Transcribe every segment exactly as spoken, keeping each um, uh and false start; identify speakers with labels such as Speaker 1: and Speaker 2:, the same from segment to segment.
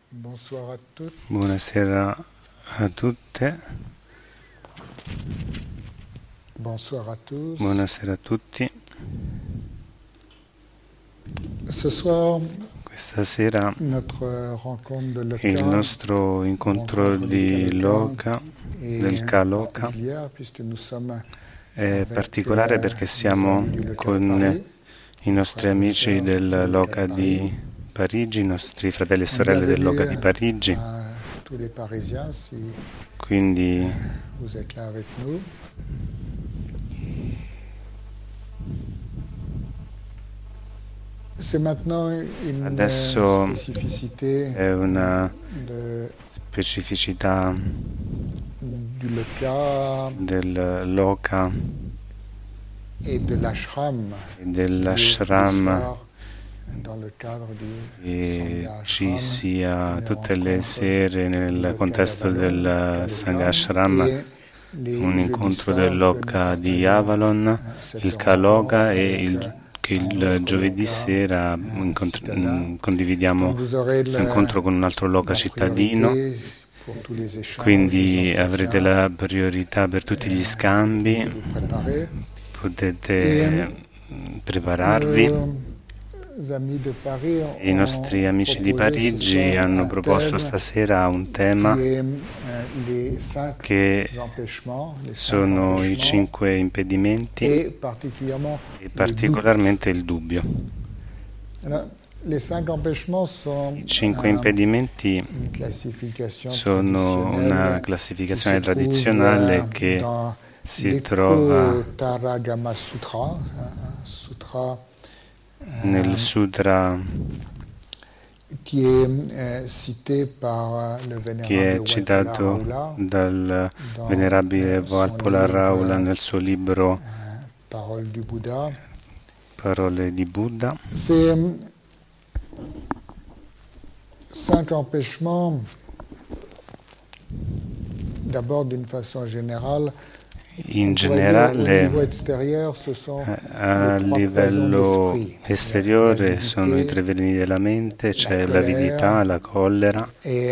Speaker 1: Bonsoir à tutti.
Speaker 2: Buonasera a tutte,
Speaker 1: Bonsoir à tous.
Speaker 2: buonasera a tutti.
Speaker 1: Ce soir,
Speaker 2: Questa sera
Speaker 1: notre rencontre de
Speaker 2: il
Speaker 1: Loka,
Speaker 2: nostro incontro
Speaker 1: rencontre
Speaker 2: di
Speaker 1: du
Speaker 2: Loka, del
Speaker 1: est
Speaker 2: Kaloka,
Speaker 1: particulière puisque nous sommes
Speaker 2: è
Speaker 1: avec
Speaker 2: particolare
Speaker 1: euh,
Speaker 2: perché
Speaker 1: nos
Speaker 2: siamo
Speaker 1: amis du Loka de
Speaker 2: con
Speaker 1: Paris,
Speaker 2: i nostri
Speaker 1: frères et
Speaker 2: amici
Speaker 1: sœurs
Speaker 2: del
Speaker 1: du Loka de
Speaker 2: Loka
Speaker 1: Paris.
Speaker 2: di Parigi, i nostri fratelli e
Speaker 1: Donc,
Speaker 2: sorelle del
Speaker 1: bienvenue
Speaker 2: Loka di Parigi.
Speaker 1: à tous les Parisiens si
Speaker 2: Quindi
Speaker 1: vous êtes là avec nous. C'est maintenant une
Speaker 2: adesso
Speaker 1: spécificité
Speaker 2: è una
Speaker 1: de,
Speaker 2: specificità
Speaker 1: du Loka
Speaker 2: del Loka
Speaker 1: et de l'ashram
Speaker 2: e
Speaker 1: qui est tous les
Speaker 2: dell'ashram
Speaker 1: soirs dans le cadre du
Speaker 2: che
Speaker 1: Sangha
Speaker 2: ci
Speaker 1: Ashram,
Speaker 2: sia
Speaker 1: une
Speaker 2: tutte le
Speaker 1: rencontre
Speaker 2: sere nel
Speaker 1: du
Speaker 2: contesto
Speaker 1: Loka
Speaker 2: del
Speaker 1: d'Avalon,
Speaker 2: Sangha
Speaker 1: Kaloka,
Speaker 2: Ashram,
Speaker 1: et les
Speaker 2: un
Speaker 1: jeudis
Speaker 2: incontro
Speaker 1: soirs
Speaker 2: del
Speaker 1: que nous
Speaker 2: Loka di
Speaker 1: partageons
Speaker 2: Avalon,
Speaker 1: euh, cette
Speaker 2: il
Speaker 1: rencontre
Speaker 2: Kaloka e
Speaker 1: avec
Speaker 2: il,
Speaker 1: euh,
Speaker 2: che il
Speaker 1: un autre
Speaker 2: giovedì
Speaker 1: Loka
Speaker 2: sera
Speaker 1: euh,
Speaker 2: incontr-
Speaker 1: citadin.
Speaker 2: mm, condividiamo
Speaker 1: Donc vous aurez
Speaker 2: questo
Speaker 1: le-
Speaker 2: incontro con un altro Loka
Speaker 1: la
Speaker 2: cittadino,
Speaker 1: priorité pour tous les échanges,
Speaker 2: quindi
Speaker 1: les
Speaker 2: avrete
Speaker 1: entretiens
Speaker 2: la priorità per tutti gli
Speaker 1: euh,
Speaker 2: scambi,
Speaker 1: que vous préparez.
Speaker 2: potete mm, prepararvi.
Speaker 1: Nos amis de Paris
Speaker 2: I nostri
Speaker 1: ont
Speaker 2: amici di
Speaker 1: proposé ce
Speaker 2: Parigi
Speaker 1: soir
Speaker 2: hanno
Speaker 1: un
Speaker 2: proposto
Speaker 1: thème
Speaker 2: stasera un tema
Speaker 1: qui est euh, les cinq
Speaker 2: che
Speaker 1: empêchements, les cinq
Speaker 2: sono i
Speaker 1: empêchements
Speaker 2: cinque impedimenti
Speaker 1: et particulièrement
Speaker 2: e
Speaker 1: le doute.
Speaker 2: particolarmente il dubbio.
Speaker 1: Alors, les cinq empêchements sont
Speaker 2: I cinque
Speaker 1: euh,
Speaker 2: impedimenti
Speaker 1: une classification
Speaker 2: sono una
Speaker 1: traditionnelle qui
Speaker 2: classificazione
Speaker 1: se trouve
Speaker 2: tradizionale
Speaker 1: euh,
Speaker 2: che
Speaker 1: dans
Speaker 2: si trova
Speaker 1: l'Ekotaragama Sutra, un sutra
Speaker 2: nel
Speaker 1: euh,
Speaker 2: sutra
Speaker 1: qui est euh, cité par euh, le
Speaker 2: che
Speaker 1: vénérable
Speaker 2: è
Speaker 1: Walpola
Speaker 2: citato
Speaker 1: Raoula
Speaker 2: dal
Speaker 1: dans
Speaker 2: venerabile
Speaker 1: euh, son
Speaker 2: Walpola
Speaker 1: livre
Speaker 2: Raula
Speaker 1: euh,
Speaker 2: nel suo libro
Speaker 1: Parole du Bouddha.
Speaker 2: Parole di Buddha.
Speaker 1: Ces cinq empêchements, d'abord d'une façon générale,
Speaker 2: In
Speaker 1: on pourrait dire au
Speaker 2: generale,
Speaker 1: niveau extérieur, ce sont
Speaker 2: a
Speaker 1: les trois poisons
Speaker 2: livello
Speaker 1: d'esprit.
Speaker 2: esteriore
Speaker 1: La
Speaker 2: sono i
Speaker 1: avidité,
Speaker 2: tre veleni della mente, c'è
Speaker 1: colère
Speaker 2: l'avidità, la collera
Speaker 1: et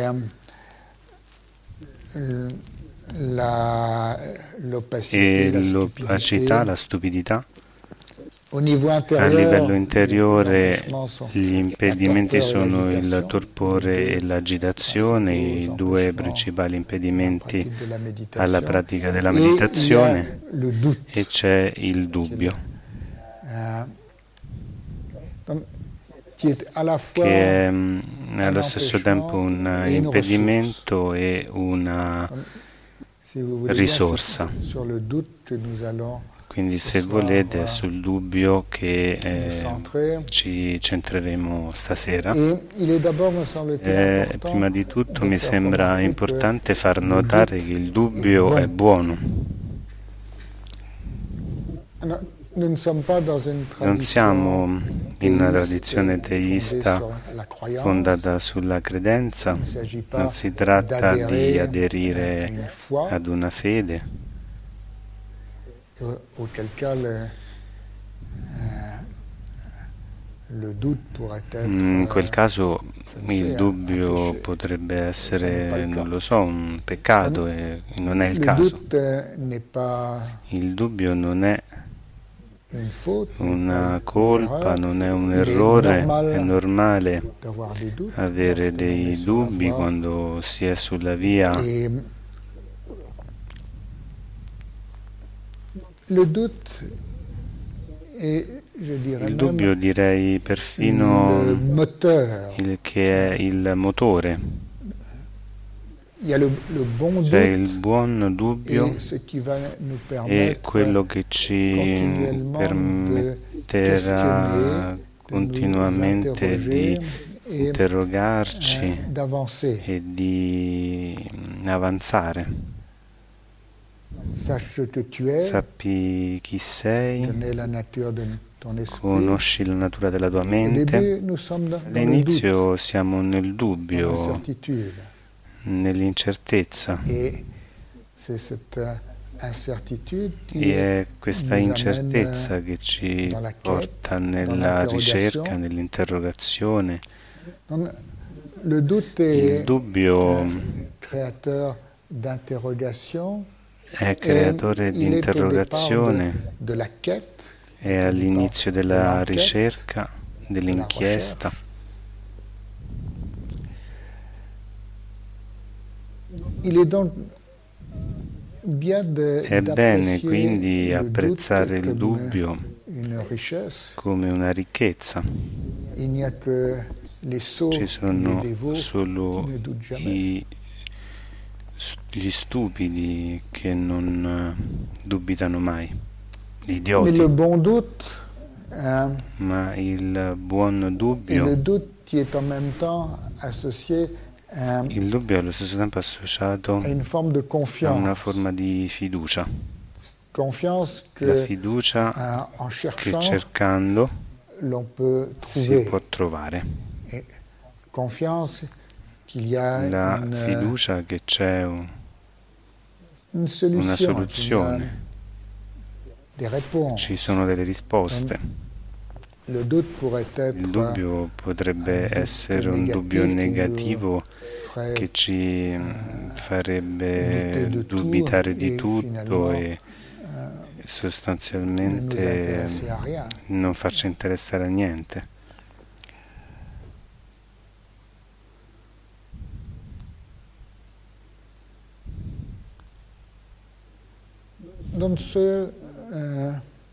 Speaker 1: euh, la- l'opacité,
Speaker 2: e
Speaker 1: la
Speaker 2: l'opacità,
Speaker 1: stupidité.
Speaker 2: la stupidità.
Speaker 1: Au niveau
Speaker 2: A
Speaker 1: intérieur,
Speaker 2: livello
Speaker 1: les
Speaker 2: interiore
Speaker 1: empêchements sont
Speaker 2: gli
Speaker 1: la
Speaker 2: impedimenti
Speaker 1: torpeur et
Speaker 2: sono il
Speaker 1: l'agitation,
Speaker 2: torpore
Speaker 1: les
Speaker 2: e
Speaker 1: deux
Speaker 2: l'agitazione,
Speaker 1: principaux
Speaker 2: i due
Speaker 1: empêchements
Speaker 2: principali
Speaker 1: à la
Speaker 2: impedimenti
Speaker 1: pratique de la
Speaker 2: alla
Speaker 1: méditation.
Speaker 2: pratica della
Speaker 1: Et il y a
Speaker 2: meditazione,
Speaker 1: le doute,
Speaker 2: e c'è il
Speaker 1: qui est,
Speaker 2: dubbio,
Speaker 1: euh, donc, qui est à la fois
Speaker 2: che è mm,
Speaker 1: un
Speaker 2: allo stesso tempo
Speaker 1: empêchement
Speaker 2: un
Speaker 1: et une ressource.
Speaker 2: impedimento e una
Speaker 1: Donc, si vous voulez bien,
Speaker 2: risorsa.
Speaker 1: c'est sur le doute que nous allons
Speaker 2: Quindi
Speaker 1: ce
Speaker 2: se
Speaker 1: soir
Speaker 2: volete è
Speaker 1: euh,
Speaker 2: sul dubbio che
Speaker 1: nous
Speaker 2: eh,
Speaker 1: centrer.
Speaker 2: ci centreremo stasera.
Speaker 1: Et il est d'abord, me semble-t-il,
Speaker 2: Eh,
Speaker 1: important
Speaker 2: prima di tutto
Speaker 1: de
Speaker 2: mi
Speaker 1: faire
Speaker 2: sembra
Speaker 1: remarquer que
Speaker 2: importante far
Speaker 1: le
Speaker 2: notare
Speaker 1: doute
Speaker 2: che il
Speaker 1: est
Speaker 2: dubbio è
Speaker 1: bon.
Speaker 2: buono.
Speaker 1: Alors, nous ne sommes pas dans une
Speaker 2: Non siamo
Speaker 1: tradition
Speaker 2: in una
Speaker 1: théiste
Speaker 2: tradizione
Speaker 1: fondée
Speaker 2: teista
Speaker 1: sur la croyance.
Speaker 2: fondata sulla credenza,
Speaker 1: Il ne s'agit
Speaker 2: non
Speaker 1: pas
Speaker 2: si tratta di
Speaker 1: d'adhérer à
Speaker 2: aderire
Speaker 1: une foi,
Speaker 2: ad una fede,
Speaker 1: au- auquel cas le, euh, le doute pourrait être,
Speaker 2: in quel
Speaker 1: euh,
Speaker 2: caso
Speaker 1: je ne sais,
Speaker 2: il
Speaker 1: un, un
Speaker 2: dubbio
Speaker 1: péché.
Speaker 2: potrebbe
Speaker 1: Ce n'est pas
Speaker 2: essere,
Speaker 1: le
Speaker 2: non
Speaker 1: cas.
Speaker 2: lo so, un peccato e non è il
Speaker 1: Le
Speaker 2: caso.
Speaker 1: doute euh, n'est pas
Speaker 2: Il dubbio non è
Speaker 1: une faute, n'est pas
Speaker 2: una
Speaker 1: une
Speaker 2: colpa,
Speaker 1: erreur.
Speaker 2: non è un
Speaker 1: Il est
Speaker 2: errore, è
Speaker 1: normal
Speaker 2: normale
Speaker 1: d'avoir des doutes
Speaker 2: avere
Speaker 1: lorsque l'on est
Speaker 2: dei
Speaker 1: sur la
Speaker 2: dubbi
Speaker 1: voie.
Speaker 2: quando si è sulla via.
Speaker 1: Et le doute est, je dirais
Speaker 2: Il
Speaker 1: même,
Speaker 2: dubbio direi
Speaker 1: le
Speaker 2: perfino
Speaker 1: moteur.
Speaker 2: il che è il motore,
Speaker 1: Il y a le, le bon
Speaker 2: cioè il
Speaker 1: doute
Speaker 2: buon dubbio
Speaker 1: et ce qui va nous
Speaker 2: è
Speaker 1: permettre
Speaker 2: quello che ci
Speaker 1: continuellement de
Speaker 2: permetterà
Speaker 1: questionner, de nous
Speaker 2: continuamente di
Speaker 1: interroger et
Speaker 2: interrogarci
Speaker 1: euh, d'avancer.
Speaker 2: e di avanzare.
Speaker 1: Sache ce que tu es,
Speaker 2: Sappi chi sei,
Speaker 1: connais la nature de ton esprit.
Speaker 2: conosci la natura della tua
Speaker 1: Au
Speaker 2: mente.
Speaker 1: début, nous sommes dans, dans le doute,
Speaker 2: All'inizio siamo nel
Speaker 1: dans
Speaker 2: dubbio,
Speaker 1: l'incertitude.
Speaker 2: nell'incertezza,
Speaker 1: Et c'est cette euh, incertitude qui
Speaker 2: e è questa
Speaker 1: nous
Speaker 2: incertezza
Speaker 1: amène
Speaker 2: che ci
Speaker 1: dans la quête,
Speaker 2: porta
Speaker 1: dans
Speaker 2: nella ricerca,
Speaker 1: l'interrogation.
Speaker 2: nell'interrogazione.
Speaker 1: Donc, Le doute
Speaker 2: Il
Speaker 1: est
Speaker 2: dubbio
Speaker 1: un créateur d'interrogation
Speaker 2: è
Speaker 1: et
Speaker 2: creatore di
Speaker 1: il est au départ de,
Speaker 2: interrogazione,
Speaker 1: de la quête,
Speaker 2: è
Speaker 1: au départ
Speaker 2: all'inizio
Speaker 1: de
Speaker 2: della
Speaker 1: l'enquête,
Speaker 2: ricerca,
Speaker 1: de la
Speaker 2: dell'inchiesta.
Speaker 1: recherche. Il est donc bien de-
Speaker 2: È bene
Speaker 1: d'apprécier
Speaker 2: quindi
Speaker 1: le
Speaker 2: apprezzare
Speaker 1: doute
Speaker 2: il
Speaker 1: comme
Speaker 2: dubbio
Speaker 1: une richesse.
Speaker 2: come una ricchezza.
Speaker 1: Il n'y a que les sots,
Speaker 2: Ci
Speaker 1: les
Speaker 2: sono
Speaker 1: dévots qui
Speaker 2: solo
Speaker 1: ne doutent jamais.
Speaker 2: i- gli stupidi che non eh, dubitano mai, gli
Speaker 1: Mais
Speaker 2: idioti,
Speaker 1: le bon doute, hein,
Speaker 2: ma il buon
Speaker 1: et
Speaker 2: dubbio,
Speaker 1: le doute qui est en même temps associé hein,
Speaker 2: il dubbio è allo stesso tempo associato
Speaker 1: à une forme de
Speaker 2: a una
Speaker 1: confiance.
Speaker 2: forma di fiducia,
Speaker 1: Confiance
Speaker 2: la
Speaker 1: que
Speaker 2: fiducia
Speaker 1: hein, en
Speaker 2: che
Speaker 1: cherchant,
Speaker 2: cercando
Speaker 1: l'on peut
Speaker 2: si
Speaker 1: trouver.
Speaker 2: può trovare,
Speaker 1: Et confiance qu'il y a
Speaker 2: la
Speaker 1: une,
Speaker 2: fiducia che c'è un-
Speaker 1: une
Speaker 2: una
Speaker 1: solution, qu'il y a
Speaker 2: soluzione,
Speaker 1: des réponses.
Speaker 2: ci sono delle risposte.
Speaker 1: Le doute pourrait
Speaker 2: Il
Speaker 1: être
Speaker 2: dubbio potrebbe
Speaker 1: un doute
Speaker 2: essere un dubbio
Speaker 1: négatif qui nous
Speaker 2: negativo
Speaker 1: ferait
Speaker 2: che ci farebbe
Speaker 1: douter de
Speaker 2: dubitare
Speaker 1: tout
Speaker 2: di
Speaker 1: et
Speaker 2: tutto
Speaker 1: finalement,
Speaker 2: e
Speaker 1: ne nous
Speaker 2: sostanzialmente
Speaker 1: intéresser à rien.
Speaker 2: non farci interessare a niente.
Speaker 1: Donc ce euh,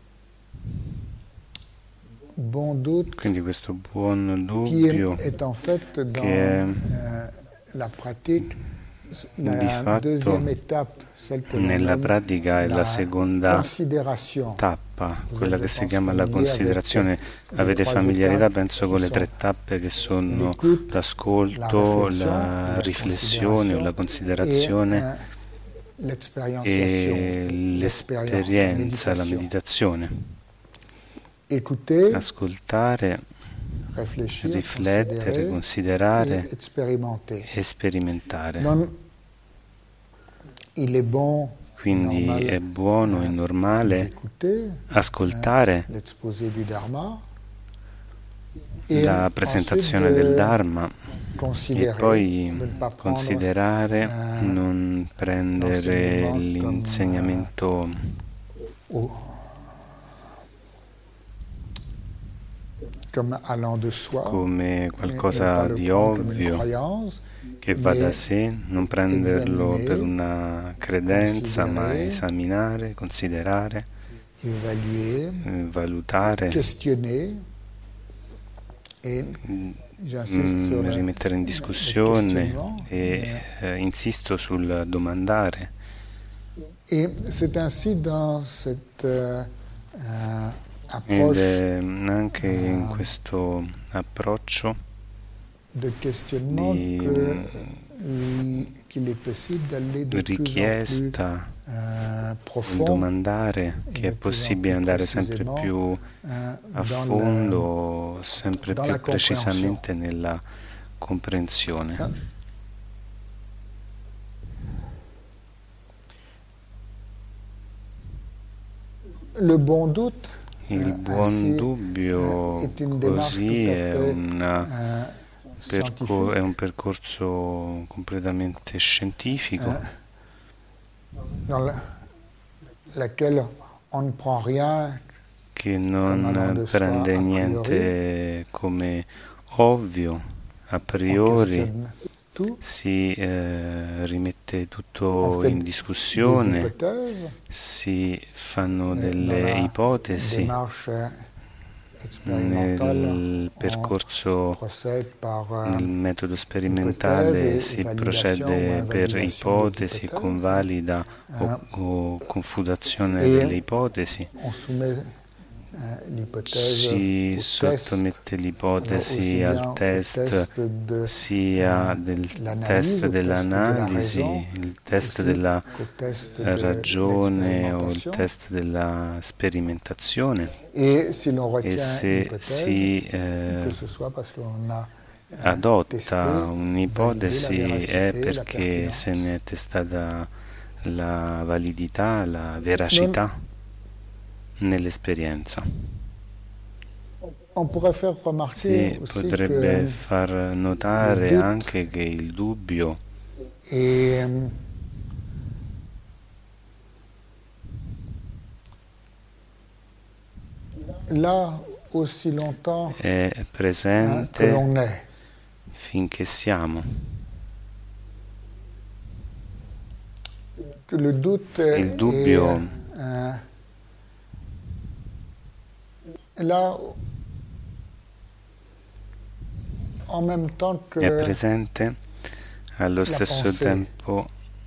Speaker 1: bon doute
Speaker 2: Quindi questo buon
Speaker 1: qui
Speaker 2: dubbio
Speaker 1: est, est en fait dans
Speaker 2: che è
Speaker 1: euh, la pratique
Speaker 2: di
Speaker 1: la
Speaker 2: fatto
Speaker 1: deuxième étape, celle que l'on
Speaker 2: nella
Speaker 1: nomme
Speaker 2: pratica è la
Speaker 1: la
Speaker 2: seconda
Speaker 1: considération.
Speaker 2: tappa,
Speaker 1: Vous
Speaker 2: quella
Speaker 1: êtes,
Speaker 2: che
Speaker 1: je
Speaker 2: si
Speaker 1: pense,
Speaker 2: chiama la
Speaker 1: familier
Speaker 2: considerazione.
Speaker 1: avec les
Speaker 2: Avete
Speaker 1: trois
Speaker 2: familiarità,
Speaker 1: étapes
Speaker 2: penso,
Speaker 1: qui
Speaker 2: con le
Speaker 1: sont
Speaker 2: tre tappe che sono
Speaker 1: l'écoute, la
Speaker 2: l'ascolto,
Speaker 1: réflexion,
Speaker 2: la
Speaker 1: la
Speaker 2: riflessione o la
Speaker 1: considération et
Speaker 2: considerazione
Speaker 1: euh, l'expérientiation,
Speaker 2: e
Speaker 1: l'expérience, la
Speaker 2: l'esperienza, la
Speaker 1: méditation.
Speaker 2: meditazione.
Speaker 1: Écouter,
Speaker 2: Ascoltare,
Speaker 1: réfléchir,
Speaker 2: riflettere,
Speaker 1: considérer
Speaker 2: considerare
Speaker 1: et expérimenter.
Speaker 2: e sperimentare.
Speaker 1: Non, il est bon,
Speaker 2: Quindi
Speaker 1: normal,
Speaker 2: è buono e
Speaker 1: euh,
Speaker 2: normale
Speaker 1: d'écouter
Speaker 2: ascoltare
Speaker 1: l'exposé du Dharma et
Speaker 2: la
Speaker 1: ensuite
Speaker 2: presentazione
Speaker 1: de
Speaker 2: del Dharma e
Speaker 1: considérer,
Speaker 2: poi
Speaker 1: de ne pas prendre
Speaker 2: considerare,
Speaker 1: euh,
Speaker 2: non prendere
Speaker 1: l'enseignement comme,
Speaker 2: l'insegnamento
Speaker 1: au- comme allant de soi,
Speaker 2: come
Speaker 1: et ne
Speaker 2: qualcosa
Speaker 1: pas le
Speaker 2: di
Speaker 1: prendre comme une
Speaker 2: ovvio
Speaker 1: croyance,
Speaker 2: che va da
Speaker 1: mais
Speaker 2: sé, non prenderlo
Speaker 1: examiner,
Speaker 2: per una credenza, ma
Speaker 1: considérer,
Speaker 2: esaminare, considerare,
Speaker 1: évaluer,
Speaker 2: eh, valutare,
Speaker 1: questionner, et
Speaker 2: mm,
Speaker 1: j'insiste sur
Speaker 2: mm,
Speaker 1: le,
Speaker 2: rimettere in
Speaker 1: le
Speaker 2: discussione
Speaker 1: questionnement,
Speaker 2: e
Speaker 1: mais-
Speaker 2: eh, insisto sul domandare.
Speaker 1: et c'est ainsi dans cette euh, euh,
Speaker 2: Ed
Speaker 1: approche
Speaker 2: è anche in
Speaker 1: Ah.
Speaker 2: questo approccio
Speaker 1: de questionnement
Speaker 2: di
Speaker 1: que,
Speaker 2: mm,
Speaker 1: l- qu'il est possible d'aller de plus en plus
Speaker 2: richiesta,
Speaker 1: euh,
Speaker 2: il
Speaker 1: profond,
Speaker 2: domandare, che
Speaker 1: de
Speaker 2: è
Speaker 1: plus en
Speaker 2: possibile
Speaker 1: plus
Speaker 2: andare sempre
Speaker 1: précisément,
Speaker 2: più
Speaker 1: euh,
Speaker 2: a
Speaker 1: dans
Speaker 2: fondo, sempre
Speaker 1: dans
Speaker 2: più
Speaker 1: la compréhension.
Speaker 2: precisamente nella comprensione.
Speaker 1: Ah. Le bon doute
Speaker 2: Il
Speaker 1: euh,
Speaker 2: buon
Speaker 1: ainsi,
Speaker 2: dubbio
Speaker 1: euh, est une démarche
Speaker 2: così
Speaker 1: tout à
Speaker 2: è,
Speaker 1: fait
Speaker 2: una
Speaker 1: euh,
Speaker 2: perco-
Speaker 1: scientifique,
Speaker 2: è un percorso completamente scientifico
Speaker 1: euh, dans la- laquelle on ne prend rien
Speaker 2: che
Speaker 1: come allant
Speaker 2: non
Speaker 1: de soi
Speaker 2: prende
Speaker 1: a priori,
Speaker 2: niente come ovvio a
Speaker 1: on
Speaker 2: priori,
Speaker 1: questionne tout,
Speaker 2: si eh, rimette
Speaker 1: on
Speaker 2: tutto
Speaker 1: fait
Speaker 2: in
Speaker 1: des
Speaker 2: discussione,
Speaker 1: hypothèses,
Speaker 2: si fanno
Speaker 1: et dans
Speaker 2: delle
Speaker 1: la
Speaker 2: ipotesi.
Speaker 1: démarche expérimentale,
Speaker 2: Nel
Speaker 1: on
Speaker 2: percorso,
Speaker 1: procède par euh,
Speaker 2: nel metodo
Speaker 1: ipotèse
Speaker 2: sperimentale
Speaker 1: et
Speaker 2: si
Speaker 1: validation ou
Speaker 2: procede per
Speaker 1: invalidation des
Speaker 2: ipotesi,
Speaker 1: hypothèses,
Speaker 2: convalida
Speaker 1: hein,
Speaker 2: o, o confutazione
Speaker 1: e
Speaker 2: delle ipotesi.
Speaker 1: on soumet euh, l'hypothèse
Speaker 2: Si
Speaker 1: au test,
Speaker 2: sottomette
Speaker 1: alors
Speaker 2: l'ipotesi
Speaker 1: aussi
Speaker 2: al
Speaker 1: bien au
Speaker 2: test
Speaker 1: test de
Speaker 2: sia
Speaker 1: euh,
Speaker 2: del
Speaker 1: l'analyse,
Speaker 2: test
Speaker 1: au test de la
Speaker 2: dell'analisi,
Speaker 1: raison,
Speaker 2: il test
Speaker 1: aussi
Speaker 2: della
Speaker 1: qu'au test de
Speaker 2: ragione o il
Speaker 1: l'expérimentation.
Speaker 2: test della sperimentazione.
Speaker 1: Et si l'on
Speaker 2: E
Speaker 1: retient
Speaker 2: se
Speaker 1: l'hypothèse,
Speaker 2: si
Speaker 1: que
Speaker 2: eh,
Speaker 1: ce soit parce qu'on a euh,
Speaker 2: adotta
Speaker 1: testé, validé la
Speaker 2: un'ipotesi è
Speaker 1: véracité, la
Speaker 2: perché se
Speaker 1: pertinence.
Speaker 2: ne è testata la validità, la veracità nell'esperienza.
Speaker 1: On pourrait faire remarquer
Speaker 2: Si
Speaker 1: aussi
Speaker 2: potrebbe
Speaker 1: que
Speaker 2: far notare
Speaker 1: doute
Speaker 2: anche che il dubbio
Speaker 1: est là aussi longtemps
Speaker 2: è
Speaker 1: hein, que
Speaker 2: presente
Speaker 1: l'on est.
Speaker 2: finché siamo.
Speaker 1: Que le doute
Speaker 2: Il
Speaker 1: est
Speaker 2: dubbio
Speaker 1: euh, là en même temps
Speaker 2: è
Speaker 1: que
Speaker 2: presente allo
Speaker 1: la
Speaker 2: stesso
Speaker 1: pensée.
Speaker 2: tempo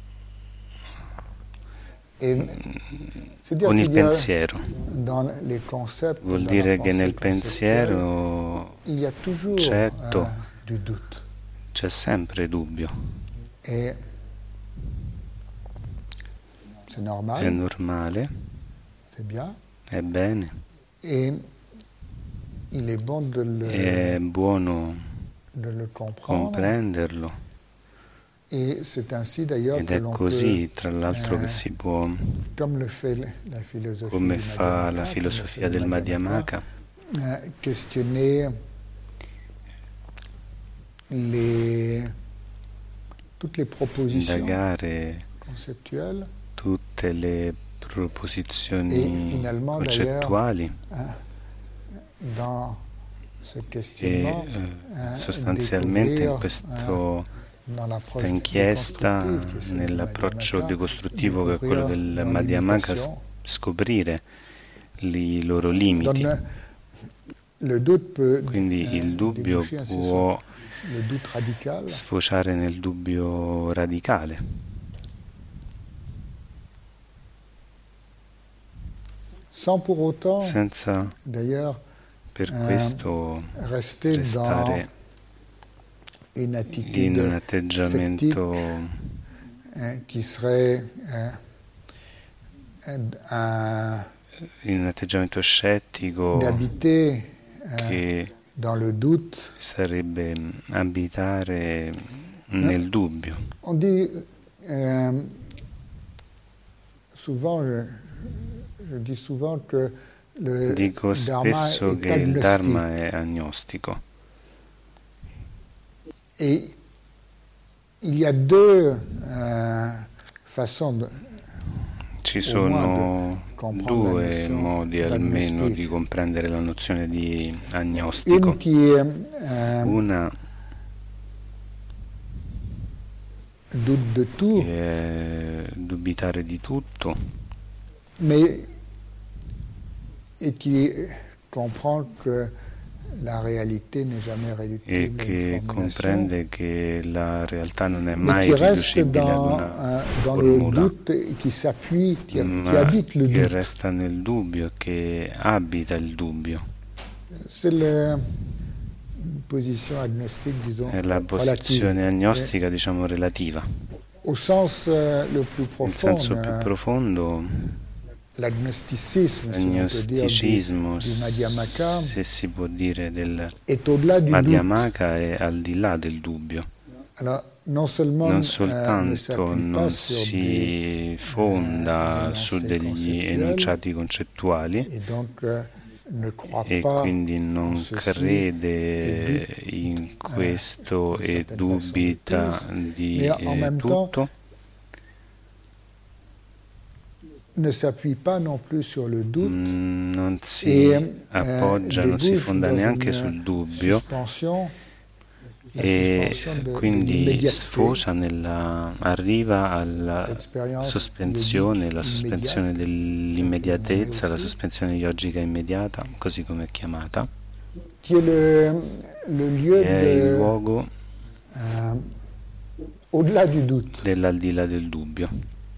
Speaker 1: Et c'est-à-dire
Speaker 2: con il
Speaker 1: qu'il y a
Speaker 2: pensiero.
Speaker 1: dans les concepts,
Speaker 2: Vuol
Speaker 1: dans la
Speaker 2: dire che
Speaker 1: pensée
Speaker 2: nel
Speaker 1: conceptuelle,
Speaker 2: pensiero
Speaker 1: il y a toujours
Speaker 2: concetto
Speaker 1: euh, du doute.
Speaker 2: c'è sempre dubbio.
Speaker 1: Et c'est
Speaker 2: È
Speaker 1: normal,
Speaker 2: normale,
Speaker 1: c'est bien.
Speaker 2: è bene,
Speaker 1: Et il est bon de le,
Speaker 2: è buono
Speaker 1: de le comprendre.
Speaker 2: comprenderlo.
Speaker 1: Et c'est ainsi d'ailleurs
Speaker 2: Ed
Speaker 1: que
Speaker 2: è
Speaker 1: l'on
Speaker 2: così,
Speaker 1: peut,
Speaker 2: tra l'altro,
Speaker 1: euh,
Speaker 2: che si può,
Speaker 1: comme le fait la philosophie
Speaker 2: come
Speaker 1: du
Speaker 2: fa la
Speaker 1: Madhyamaka,
Speaker 2: filosofia
Speaker 1: comme le
Speaker 2: del
Speaker 1: fait le
Speaker 2: Madhyamaka,
Speaker 1: Madhyamaka, euh, questionner les, toutes les propositions
Speaker 2: indagare
Speaker 1: conceptuelles
Speaker 2: tutte le
Speaker 1: et
Speaker 2: proposizioni
Speaker 1: finalement d'ailleurs
Speaker 2: concettuali
Speaker 1: hein, dans ce
Speaker 2: e
Speaker 1: questionnement
Speaker 2: eh,
Speaker 1: hein,
Speaker 2: sostanzialmente in
Speaker 1: découvrir
Speaker 2: questo,
Speaker 1: hein, dans
Speaker 2: questa
Speaker 1: l'approche
Speaker 2: inchiesta,
Speaker 1: déconstructive qui est celle du
Speaker 2: nell'approccio
Speaker 1: Madhyamaka,
Speaker 2: decostruttivo che è quello
Speaker 1: découvrir
Speaker 2: del
Speaker 1: leurs
Speaker 2: Madhyamaka, s-
Speaker 1: limitations.
Speaker 2: scoprire i loro limiti.
Speaker 1: Donc, le doute peut
Speaker 2: Quindi
Speaker 1: euh,
Speaker 2: il dubbio
Speaker 1: déboucher ainsi
Speaker 2: può
Speaker 1: sur le doute radical.
Speaker 2: sfociare nel dubbio radicale,
Speaker 1: Sans pour autant,
Speaker 2: senza
Speaker 1: d'ailleurs,
Speaker 2: per
Speaker 1: euh,
Speaker 2: questo
Speaker 1: rester
Speaker 2: restare
Speaker 1: dans une
Speaker 2: in un
Speaker 1: attitude sceptique
Speaker 2: atteggiamento
Speaker 1: hein, qui serait hein, un,
Speaker 2: in un atteggiamento scettico
Speaker 1: d'habiter hein,
Speaker 2: che
Speaker 1: dans le doute.
Speaker 2: sarebbe abitare nel dubbio.
Speaker 1: On dit euh, souvent, je, je dis souvent que le
Speaker 2: Dico
Speaker 1: Dharma
Speaker 2: spesso
Speaker 1: est
Speaker 2: che il
Speaker 1: agnostique.
Speaker 2: Dharma è agnostico.
Speaker 1: Et il y a deux euh, façons de,
Speaker 2: Ci
Speaker 1: au moins
Speaker 2: sono
Speaker 1: de comprendre la
Speaker 2: due
Speaker 1: notion
Speaker 2: modi almeno di
Speaker 1: d'agnostique.
Speaker 2: comprendere la nozione di agnostico.
Speaker 1: Une qui est euh,
Speaker 2: Una
Speaker 1: doute de tout,
Speaker 2: che è dubitare di tutto,
Speaker 1: mais et qui comprend que la réalité n'est jamais
Speaker 2: e
Speaker 1: réductible à une
Speaker 2: che
Speaker 1: formulation,
Speaker 2: comprende che la realtà non è
Speaker 1: mais
Speaker 2: mai
Speaker 1: qui reste
Speaker 2: riducibile ad
Speaker 1: dans,
Speaker 2: una
Speaker 1: euh, dans le
Speaker 2: formula,
Speaker 1: doute et qui s'appuie, qui, qui
Speaker 2: ma
Speaker 1: habite le
Speaker 2: che
Speaker 1: doute.
Speaker 2: resta nel dubbio, che abita il dubbio.
Speaker 1: C'est la position agnostique, disons,
Speaker 2: È la posizione
Speaker 1: relative.
Speaker 2: agnostica, diciamo, relativa.
Speaker 1: Au sens euh, le plus
Speaker 2: Nel
Speaker 1: profond,
Speaker 2: senso più
Speaker 1: euh,
Speaker 2: profondo,
Speaker 1: l'agnosticisme, si l'on peut dire, du,
Speaker 2: l'agnosticismo,
Speaker 1: du Madhyamaka,
Speaker 2: se si può dire, del
Speaker 1: est au-delà du doute.
Speaker 2: Madhyamaka è al di là del dubbio.
Speaker 1: Alors, non seulement
Speaker 2: Non
Speaker 1: euh, ne
Speaker 2: soltanto
Speaker 1: s'appuie
Speaker 2: non
Speaker 1: pas sur des
Speaker 2: si fonda
Speaker 1: euh,
Speaker 2: su
Speaker 1: énoncés
Speaker 2: degli
Speaker 1: conceptuels,
Speaker 2: enunciati concettuali
Speaker 1: et donc euh, ne croit
Speaker 2: e
Speaker 1: pas
Speaker 2: quindi
Speaker 1: en
Speaker 2: non
Speaker 1: ceci
Speaker 2: crede
Speaker 1: et
Speaker 2: in questo
Speaker 1: d'une
Speaker 2: e
Speaker 1: certaine
Speaker 2: dubita
Speaker 1: façon de
Speaker 2: di
Speaker 1: mais en
Speaker 2: eh,
Speaker 1: même temps
Speaker 2: tutto,
Speaker 1: ne s'appuie pas non plus sur le doute
Speaker 2: mm, non si
Speaker 1: et euh,
Speaker 2: appoggia, non si
Speaker 1: débouche
Speaker 2: fonda
Speaker 1: dans
Speaker 2: neanche
Speaker 1: une
Speaker 2: sul dubbio
Speaker 1: suspension, la
Speaker 2: e
Speaker 1: suspension de, de
Speaker 2: quindi
Speaker 1: l'immediateté,
Speaker 2: sfocia nella, arriva alla
Speaker 1: l'expérience
Speaker 2: sospensione,
Speaker 1: yogique
Speaker 2: la sospensione
Speaker 1: immédiate,
Speaker 2: dell'immediatezza, la
Speaker 1: aussi,
Speaker 2: sospensione yogica immediata, così come è chiamata,
Speaker 1: qui est le, le lieu
Speaker 2: che è il
Speaker 1: de,
Speaker 2: luogo
Speaker 1: euh, au-delà du doute.
Speaker 2: dell'aldilà del dubbio.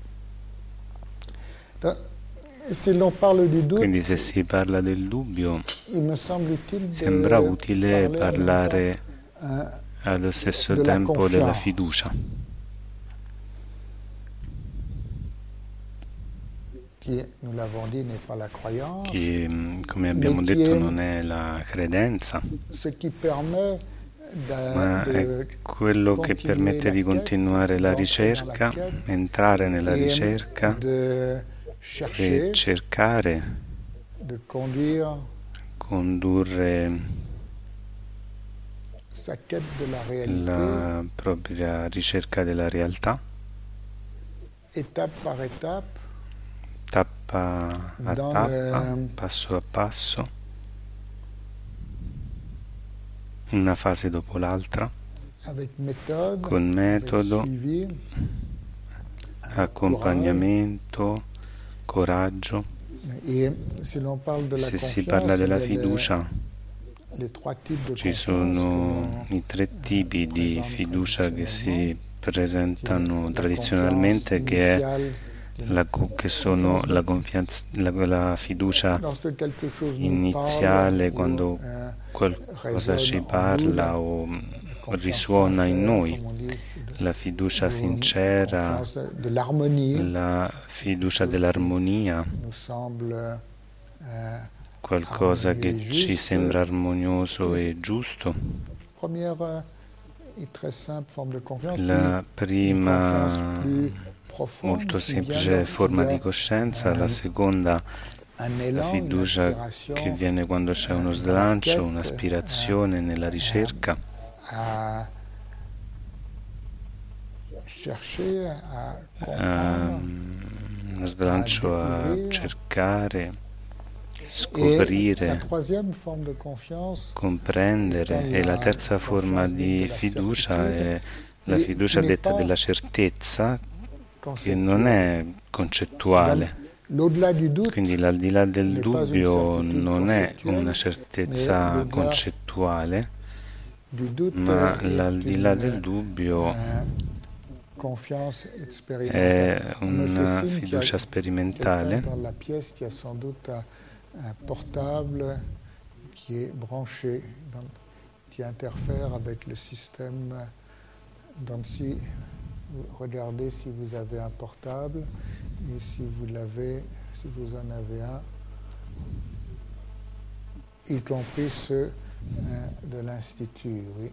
Speaker 1: Se l'on parle du doute,
Speaker 2: Quindi se si parla del dubbio,
Speaker 1: il me semble utile
Speaker 2: sembra
Speaker 1: de
Speaker 2: utile
Speaker 1: parler
Speaker 2: parlare
Speaker 1: en même temps,
Speaker 2: allo stesso
Speaker 1: della
Speaker 2: tempo della
Speaker 1: confiance.
Speaker 2: fiducia,
Speaker 1: qui, nous l'avons dit, n'est pas la croyance,
Speaker 2: che come abbiamo
Speaker 1: mais qui
Speaker 2: detto
Speaker 1: est
Speaker 2: non è la credenza,
Speaker 1: ce qui permet de,
Speaker 2: ma è
Speaker 1: de
Speaker 2: quello che
Speaker 1: continuer
Speaker 2: permette
Speaker 1: la
Speaker 2: di
Speaker 1: quête,
Speaker 2: continuare la
Speaker 1: d'entrer
Speaker 2: ricerca,
Speaker 1: dans la quête
Speaker 2: entrare nella
Speaker 1: et
Speaker 2: ricerca
Speaker 1: de
Speaker 2: e
Speaker 1: chercher,
Speaker 2: cercare
Speaker 1: de conduire
Speaker 2: con condurre
Speaker 1: sa quête de la réalité,
Speaker 2: la propria ricerca della realtà,
Speaker 1: étape par étape,
Speaker 2: tappa a
Speaker 1: dans
Speaker 2: tappa,
Speaker 1: le,
Speaker 2: passo a passo, una fase dopo l'altra,
Speaker 1: avec méthode,
Speaker 2: con
Speaker 1: avec
Speaker 2: metodo,
Speaker 1: suivi, avec
Speaker 2: accompagnamento, coraggio.
Speaker 1: courage. Et si l'on parle de la
Speaker 2: Se si
Speaker 1: confiance,
Speaker 2: parla
Speaker 1: il y
Speaker 2: della
Speaker 1: a le-
Speaker 2: fiducia,
Speaker 1: les trois types de
Speaker 2: ci
Speaker 1: confiance
Speaker 2: sono
Speaker 1: que
Speaker 2: i tre tipi di
Speaker 1: présente
Speaker 2: fiducia che si
Speaker 1: traditionnellement,
Speaker 2: presentano
Speaker 1: la
Speaker 2: tradizionalmente,
Speaker 1: confiance
Speaker 2: che, è
Speaker 1: initiale,
Speaker 2: la, co- che sono la, confianza, la, la fiducia
Speaker 1: lorsque quelque chose nous
Speaker 2: iniziale,
Speaker 1: parle ou
Speaker 2: quando
Speaker 1: euh,
Speaker 2: qualcosa
Speaker 1: résonne
Speaker 2: ci
Speaker 1: en nous,
Speaker 2: parla
Speaker 1: la
Speaker 2: o
Speaker 1: confiance
Speaker 2: risuona in
Speaker 1: sincère,
Speaker 2: noi,
Speaker 1: comme on dit,
Speaker 2: la fiducia
Speaker 1: ou
Speaker 2: sincera,
Speaker 1: confiance de l'harmonie,
Speaker 2: la fiducia
Speaker 1: quelque chose qui
Speaker 2: dell'armonia,
Speaker 1: nous semble euh,
Speaker 2: qualcosa
Speaker 1: harmonieux
Speaker 2: che
Speaker 1: et
Speaker 2: ci
Speaker 1: juste.
Speaker 2: sembra armonioso
Speaker 1: Et
Speaker 2: e giusto.
Speaker 1: première euh, et très simple forme de confiance,
Speaker 2: La
Speaker 1: puis une confiance
Speaker 2: prima
Speaker 1: plus profonde
Speaker 2: molto
Speaker 1: qui vient
Speaker 2: semplice
Speaker 1: lorsqu'il y
Speaker 2: forma
Speaker 1: a
Speaker 2: di coscienza, la
Speaker 1: euh,
Speaker 2: seconda
Speaker 1: un
Speaker 2: la
Speaker 1: élan, une
Speaker 2: fiducia che
Speaker 1: aspiration
Speaker 2: viene quando c'è
Speaker 1: euh,
Speaker 2: uno
Speaker 1: dans la
Speaker 2: slancio,
Speaker 1: quête,
Speaker 2: un'aspirazione nella
Speaker 1: euh,
Speaker 2: ricerca,
Speaker 1: à chercher à comprendre,
Speaker 2: ehm, uno
Speaker 1: à
Speaker 2: slancio a
Speaker 1: découvrir.
Speaker 2: cercare,
Speaker 1: Et la
Speaker 2: scoprire,
Speaker 1: troisième forme de confiance
Speaker 2: comprendere.
Speaker 1: étant
Speaker 2: E la
Speaker 1: la
Speaker 2: terza forma
Speaker 1: confiance dite de
Speaker 2: di
Speaker 1: la
Speaker 2: fiducia
Speaker 1: certitude,
Speaker 2: è la
Speaker 1: et
Speaker 2: fiducia
Speaker 1: qui n'est
Speaker 2: detta
Speaker 1: pas
Speaker 2: della certezza, che non
Speaker 1: conceptuelle.
Speaker 2: è concettuale.
Speaker 1: L'au-delà du doute
Speaker 2: Quindi l'aldilà del
Speaker 1: n'est pas une
Speaker 2: dubbio
Speaker 1: certitude
Speaker 2: non è una
Speaker 1: conceptuelle, mais
Speaker 2: certezza
Speaker 1: l'au-delà
Speaker 2: concettuale,
Speaker 1: du doute
Speaker 2: ma
Speaker 1: est
Speaker 2: l'aldilà del
Speaker 1: une
Speaker 2: dubbio
Speaker 1: euh, confiance expérimentale.
Speaker 2: è
Speaker 1: On me fait
Speaker 2: una
Speaker 1: signe qu'il y a
Speaker 2: fiducia
Speaker 1: quelqu'un
Speaker 2: sperimentale.
Speaker 1: dans la pièce qui a sans doute un, un portable qui est branché, dans, qui interfère avec le système. Donc si vous regardez si vous avez un portable et si vous l'avez, si vous en avez un, y compris ceux euh, de l'Institut, oui.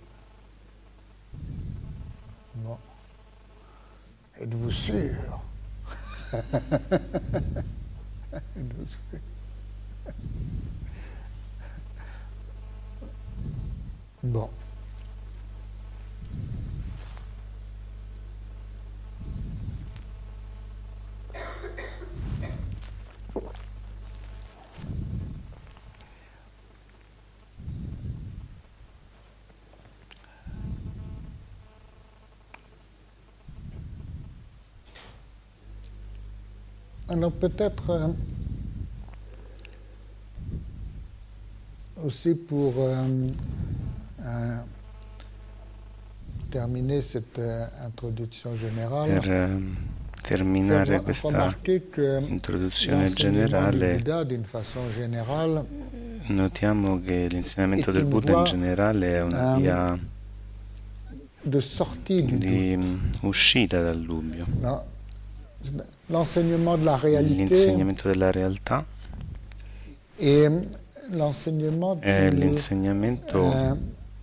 Speaker 1: Bon. Êtes-vous sûr? Êtes-vous sûr? Bon. Alors peut-être euh, aussi pour euh, euh, terminer cette euh, introduction générale,
Speaker 2: Per eh, terminare
Speaker 1: faire
Speaker 2: questa
Speaker 1: remarquer que
Speaker 2: introduzione
Speaker 1: l'enseignement du
Speaker 2: generale,
Speaker 1: Bouddha, d'une façon générale,
Speaker 2: notiamo che l'insegnamento
Speaker 1: est
Speaker 2: del
Speaker 1: une
Speaker 2: Buddha in
Speaker 1: voie
Speaker 2: generale è una
Speaker 1: euh,
Speaker 2: via
Speaker 1: de sortie du
Speaker 2: di
Speaker 1: doute.
Speaker 2: mm, uscita dal dubbio.
Speaker 1: Non? L'enseignement de la réalité
Speaker 2: L'insegnamento della realtà
Speaker 1: et l'enseignement
Speaker 2: è
Speaker 1: qui nous
Speaker 2: l'insegnamento
Speaker 1: euh,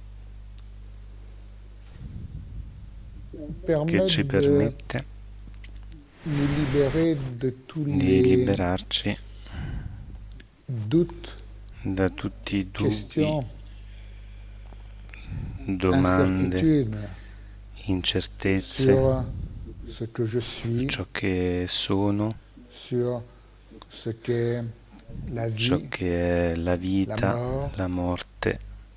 Speaker 2: che
Speaker 1: permet
Speaker 2: ci
Speaker 1: de
Speaker 2: permette
Speaker 1: nous libérer de tous
Speaker 2: di
Speaker 1: les
Speaker 2: liberarci
Speaker 1: doutes,
Speaker 2: da tutti i dubbi,
Speaker 1: questions,
Speaker 2: domande,
Speaker 1: incertitudes
Speaker 2: incertezze
Speaker 1: sur ce que je suis,
Speaker 2: ciò che sono,
Speaker 1: sur ce qu'est la
Speaker 2: ciò
Speaker 1: vie,
Speaker 2: che è la
Speaker 1: la
Speaker 2: vita,
Speaker 1: mort.
Speaker 2: la morte,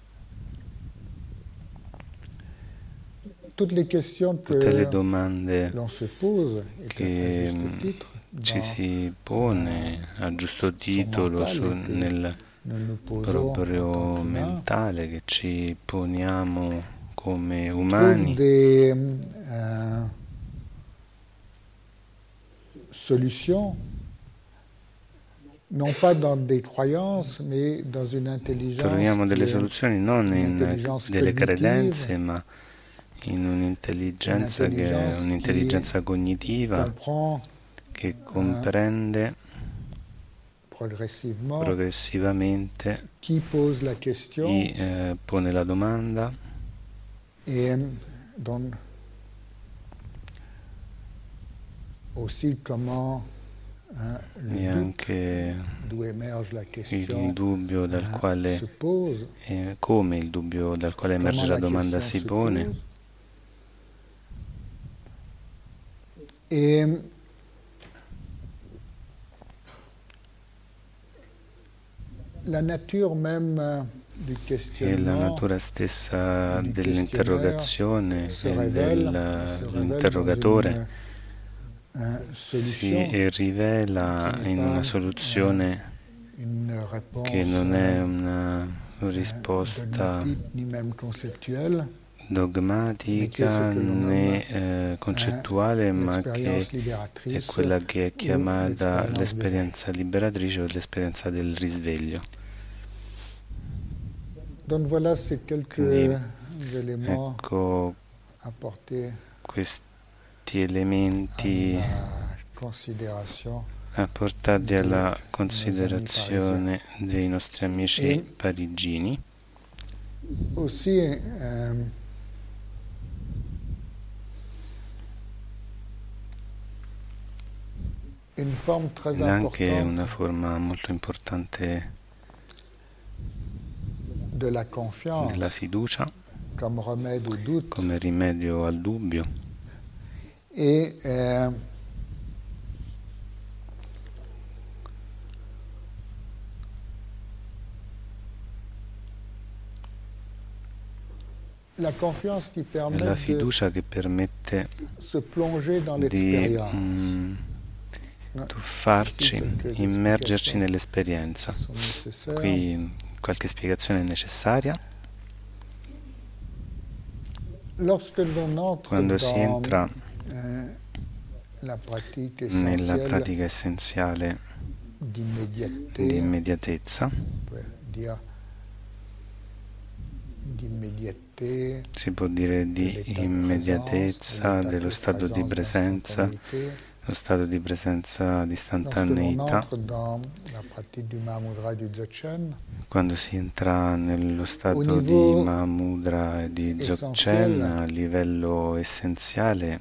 Speaker 1: Toutes les questions
Speaker 2: tutte le
Speaker 1: que
Speaker 2: domande
Speaker 1: l'on se pose, et que, à
Speaker 2: che
Speaker 1: juste
Speaker 2: mm,
Speaker 1: titre,
Speaker 2: ci
Speaker 1: dans
Speaker 2: si pone a giusto
Speaker 1: son
Speaker 2: titolo
Speaker 1: mental
Speaker 2: su-
Speaker 1: et que
Speaker 2: nel
Speaker 1: nous nous posons en
Speaker 2: proprio
Speaker 1: tant qu'humains,
Speaker 2: mentale che ci poniamo come
Speaker 1: trouvent
Speaker 2: umani,
Speaker 1: des euh, solutions, non pas dans des croyances, mais dans une intelligence
Speaker 2: troviamo
Speaker 1: qui
Speaker 2: delle
Speaker 1: est
Speaker 2: soluzioni non in
Speaker 1: un'intelligenza
Speaker 2: delle
Speaker 1: cognitive,
Speaker 2: credenze, ma in un'intelligenza che è
Speaker 1: un'intelligenza
Speaker 2: un'intelligenza
Speaker 1: qui
Speaker 2: cognitiva
Speaker 1: comprend
Speaker 2: che comprende
Speaker 1: progressivement,
Speaker 2: progressivamente,
Speaker 1: qui pose la question
Speaker 2: chi eh, pone la domanda
Speaker 1: et donne aussi comment
Speaker 2: e anche il dubbio dal quale, eh, come il dubbio dal quale emerge la domanda si pone.
Speaker 1: E la nature même du
Speaker 2: E la natura stessa dell'interrogazione e dell'interrogatore si rivela in una soluzione che non è una risposta dogmatica né eh, concettuale, ma che è quella che è chiamata l'esperienza liberatrice o l'esperienza del risveglio. Quindi, ecco questi elementi apportati alla considerazione dei nostri amici parigini.
Speaker 1: Aussi, euh, une forme très
Speaker 2: anche
Speaker 1: importante
Speaker 2: una forma molto importante
Speaker 1: de la confiance,
Speaker 2: della fiducia
Speaker 1: comme remède au doute,
Speaker 2: come rimedio al dubbio.
Speaker 1: Et euh, la confiance qui permet
Speaker 2: la fiducia che permette
Speaker 1: se plonger dans
Speaker 2: di
Speaker 1: l'expérience.
Speaker 2: mm, tuffarci, immergerci nell'esperienza. Qui qualche spiegazione è necessaria. Quando si entra nella pratica essenziale di immediatezza, si può dire di immediatezza, dello stato di presenza, lo stato di presenza di istantaneità. Quando si entra nello stato di Mahamudra e di Dzogchen a livello essenziale,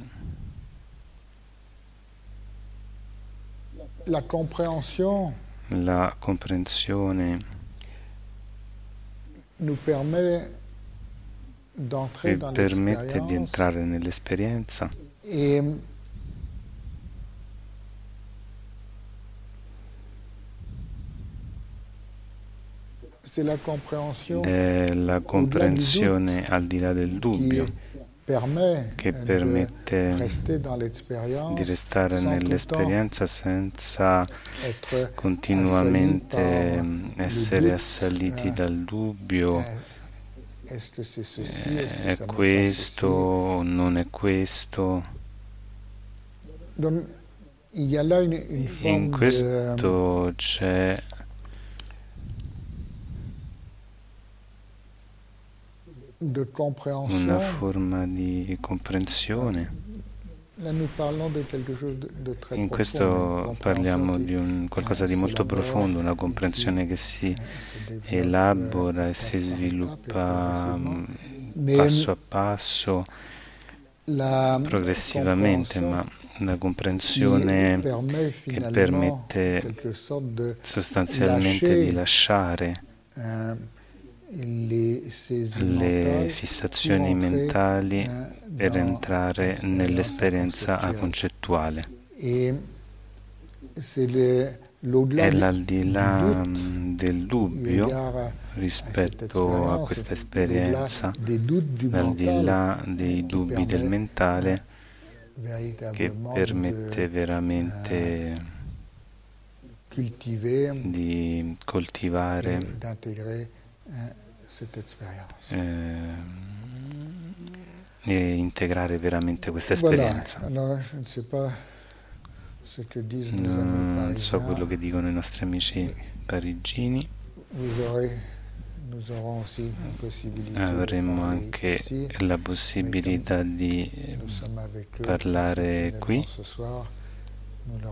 Speaker 1: la compréhension
Speaker 2: la comprensione
Speaker 1: nous permet d'entrer dans
Speaker 2: permette di
Speaker 1: l'expérience
Speaker 2: entrare nell'esperienza
Speaker 1: et c'est la compréhension
Speaker 2: della comprensione al di là del dubbio che permette di restare nell'esperienza senza continuamente essere assaliti dal dubbio. È questo o non è questo? In questo c'è una forma di comprensione. In questo parliamo di un qualcosa di molto profondo, una comprensione che si elabora e si sviluppa passo a passo, progressivamente, ma una comprensione che permette sostanzialmente di lasciare le fissazioni mentali per entrare nell'esperienza concettuale. E l'aldilà del dubbio rispetto a questa esperienza, l'aldilà dei dubbi del mentale, che permette veramente di coltivare eh, e integrare veramente questa esperienza. Non so quello che dicono i nostri amici parigini. Avremo anche la possibilità di parlare qui.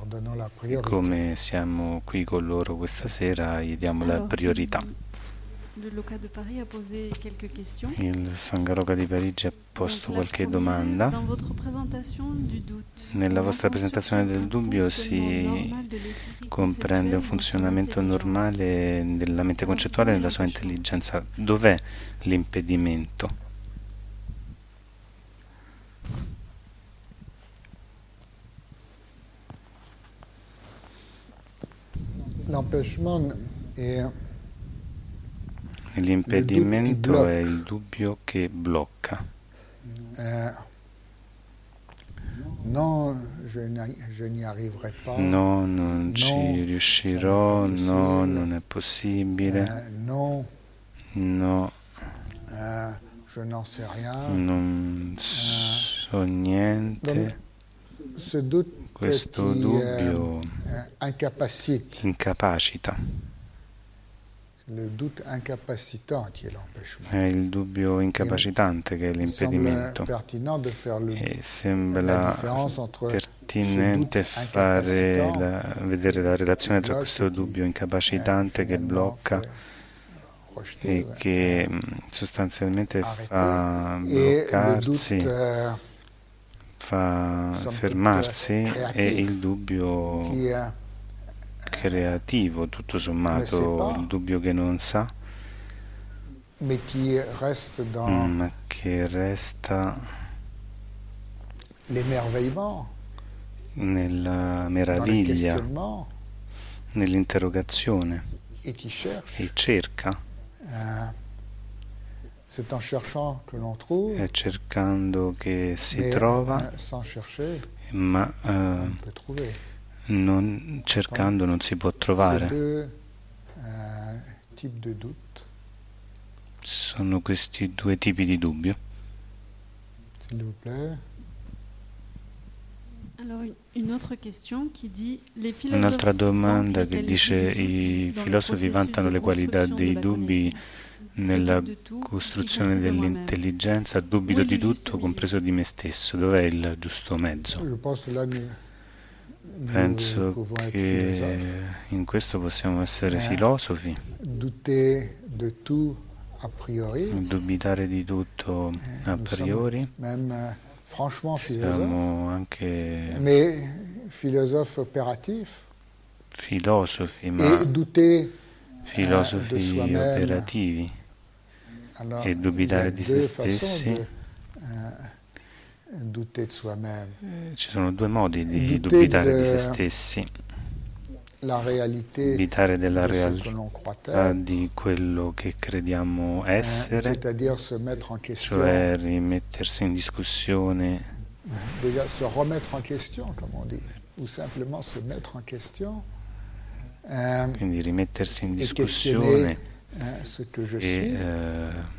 Speaker 2: E come siamo qui con loro questa sera, gli diamo la priorità. Il Sangharoka di Parigi ha posto qualche domanda. Nella vostra presentazione del dubbio si comprende un funzionamento normale della mente concettuale e della sua intelligenza. Dov'è l'impedimento? L'impedimento è il dubbio che blocca.
Speaker 1: Eh, no,
Speaker 2: no, non ci riuscirò, no, non è possibile,
Speaker 1: eh, no,
Speaker 2: no,
Speaker 1: eh, je n'en sais rien.
Speaker 2: non so niente. Questo dubbio incapacita. È il dubbio incapacitante che è l'impedimento. E sembra pertinente fare la, vedere la relazione tra questo dubbio incapacitante che blocca e che sostanzialmente fa bloccarsi, fa fermarsi, e il dubbio creativo, tutto sommato, il dubbio che non sa, ma che resta nella meraviglia, nell'interrogazione, e cerca. È cercando che si trova, ma uh, non, cercando non si può trovare. Sono questi due tipi di dubbio. Un'altra domanda che dice: i filosofi vantano le qualità dei dubbi nella costruzione dell'intelligenza, dubito di tutto, compreso di me stesso. Dov'è il giusto mezzo? Penso che in questo possiamo essere filosofi. Dubitare di tutto a priori. Siamo anche filosofi, ma filosofi operativi. E dubitare di se stessi. Ci sono due modi di dubitare di se stessi: dubitare della realtà di quello che crediamo essere, cioè rimettersi in discussione, quindi rimettersi in discussione e eh,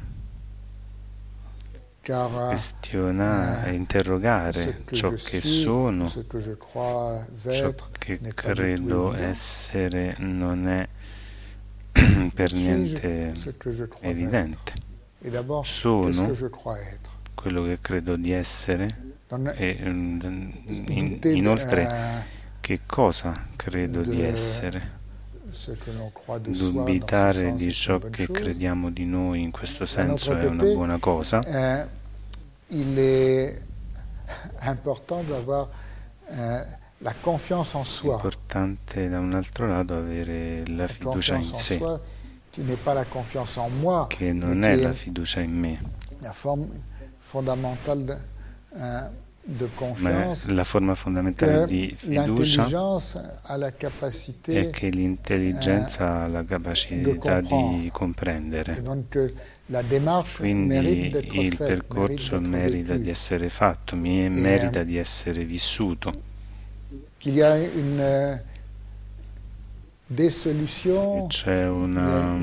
Speaker 2: questionare, uh, interrogare ciò che sono, ciò che credo essere non è per niente evidente. Sono quello che credo di essere e in, inoltre che cosa credo di essere. Dubitare di ciò che crediamo di noi in questo senso è una buona cosa.
Speaker 1: Eh, il è important d'avoir eh, la confiance en soi.
Speaker 2: È importante da un altro lato avere la fiducia in sé, che non è la fiducia in me,
Speaker 1: la forma fondamentale eh,
Speaker 2: ma la forma fondamentale di fiducia è che l'intelligenza ha la capacità di comprendere, quindi il percorso merita di essere fatto, merita di essere vissuto. C'è una,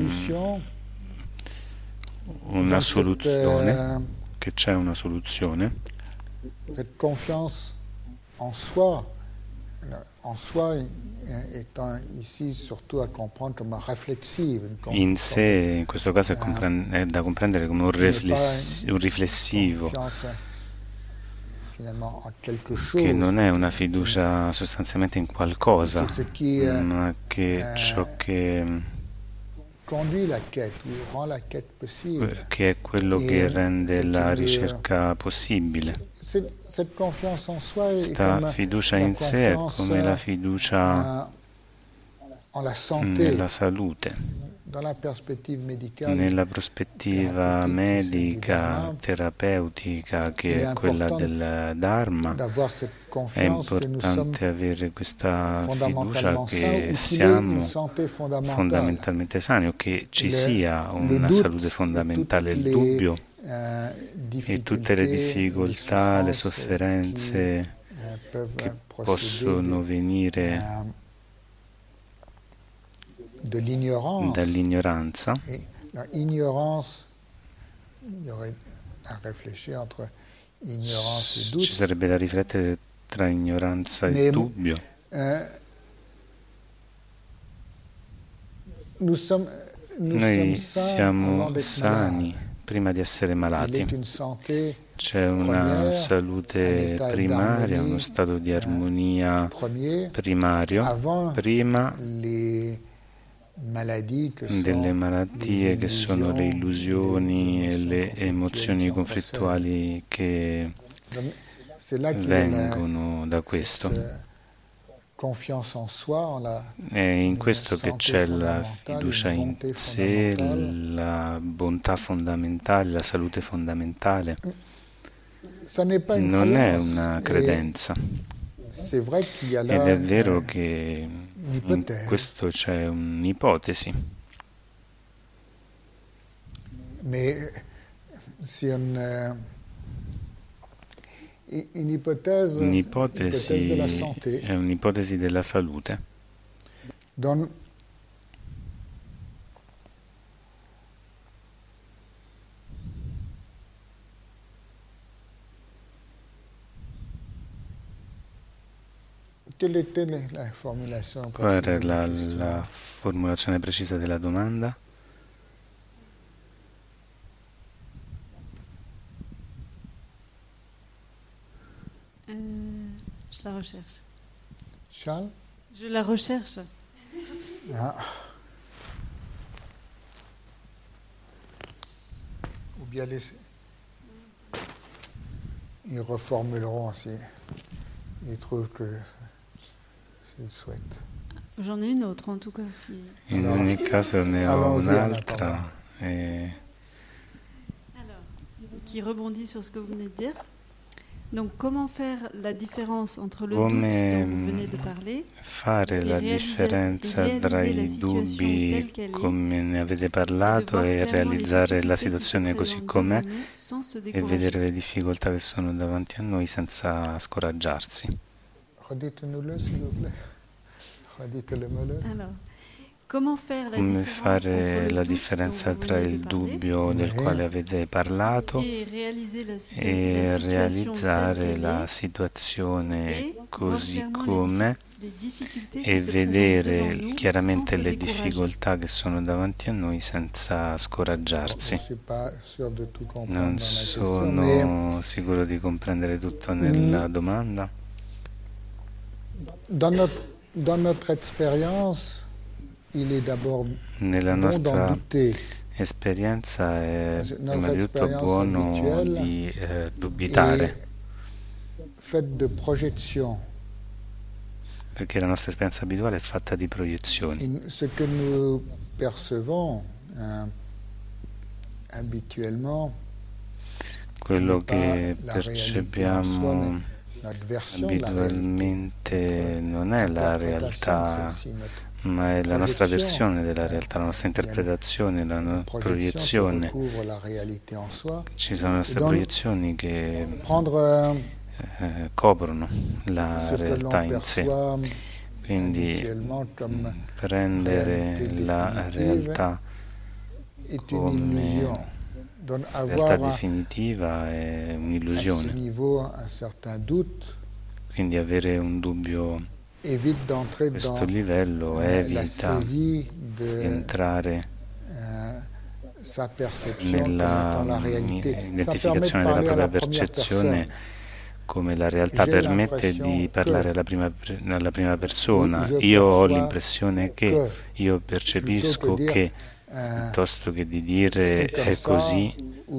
Speaker 2: una soluzione, che c'è una soluzione.
Speaker 1: Cette confiance en soi, en soi étant ici surtout à comprendre comme réflexive.
Speaker 2: In sé, in questo caso, è, compre- è da comprendere come un, rifless- un riflessivo, che non è una fiducia sostanzialmente in qualcosa, ma che ciò che che è quello che rende la ricerca possibile. Questa fiducia in sé è come la fiducia nella salute. Nella prospettiva medica, terapeutica, che è quella del Dharma, è importante avere questa fiducia che siamo fondamentalmente sani o che ci sia una salute fondamentale. Il dubbio e tutte le difficoltà, le sofferenze che possono venire dall'ignoranza. Ci sarebbe da riflettere tra ignoranza e dubbio. Noi siamo sani prima di essere malati. C'è una salute primaria, uno stato di armonia primario, prima delle malattie che sono le illusioni e le emozioni conflittuali che vengono da questo. È in questo che c'è la fiducia in sé, la bontà fondamentale, la salute fondamentale. Non è una credenza. Ed è vero che in questo c'è un'ipotesi. Un'ipotesi è un'ipotesi della salute. Qual era la, la formulazione precisa della domanda?
Speaker 3: Euh, je la recherche.
Speaker 1: Charles?
Speaker 3: Je la recherche.
Speaker 1: Ah. Ou bien les... Ils reformuleront si ils trouvent que s'ils souhaitent.
Speaker 3: J'en ai une autre en tout cas. Si...
Speaker 2: In ogni caso ne ho un'altra. E...
Speaker 3: Alors, qui rebondit sur ce que vous venez de dire. Donc, comment faire la differenza entre le
Speaker 2: Come
Speaker 3: doute dont vous venez de parler
Speaker 2: fare la differenza tra i dubbi come ne avete parlato e realizzare la situazione così com'è e vedere le difficoltà che sono davanti a noi senza scoraggiarsi.
Speaker 3: Alors, come
Speaker 2: fare la differenza tra il dubbio del quale avete parlato e realizzare la situazione così com'è e vedere chiaramente le difficoltà che sono davanti a noi senza scoraggiarsi. Non sono sicuro di comprendere tutto nella domanda.
Speaker 1: Dans notre, dans notre expérience,
Speaker 2: nella nostra esperienza è prima di tutto buono di eh, dubitare, perché la nostra esperienza abituale è fatta di proiezioni. Quello che percepiamo abitualmente non è la realtà, ma è la nostra versione della realtà, la nostra interpretazione, la nostra proiezione. Ci sono le nostre proiezioni che eh, coprono la realtà in sé. Quindi prendere la realtà come realtà definitiva è un'illusione. Quindi avere un dubbio a questo livello evita di entrare nella identificazione della propria percezione come la realtà, permette di parlare alla prima, alla prima persona. Io ho l'impressione che, io percepisco che, piuttosto che di dire è così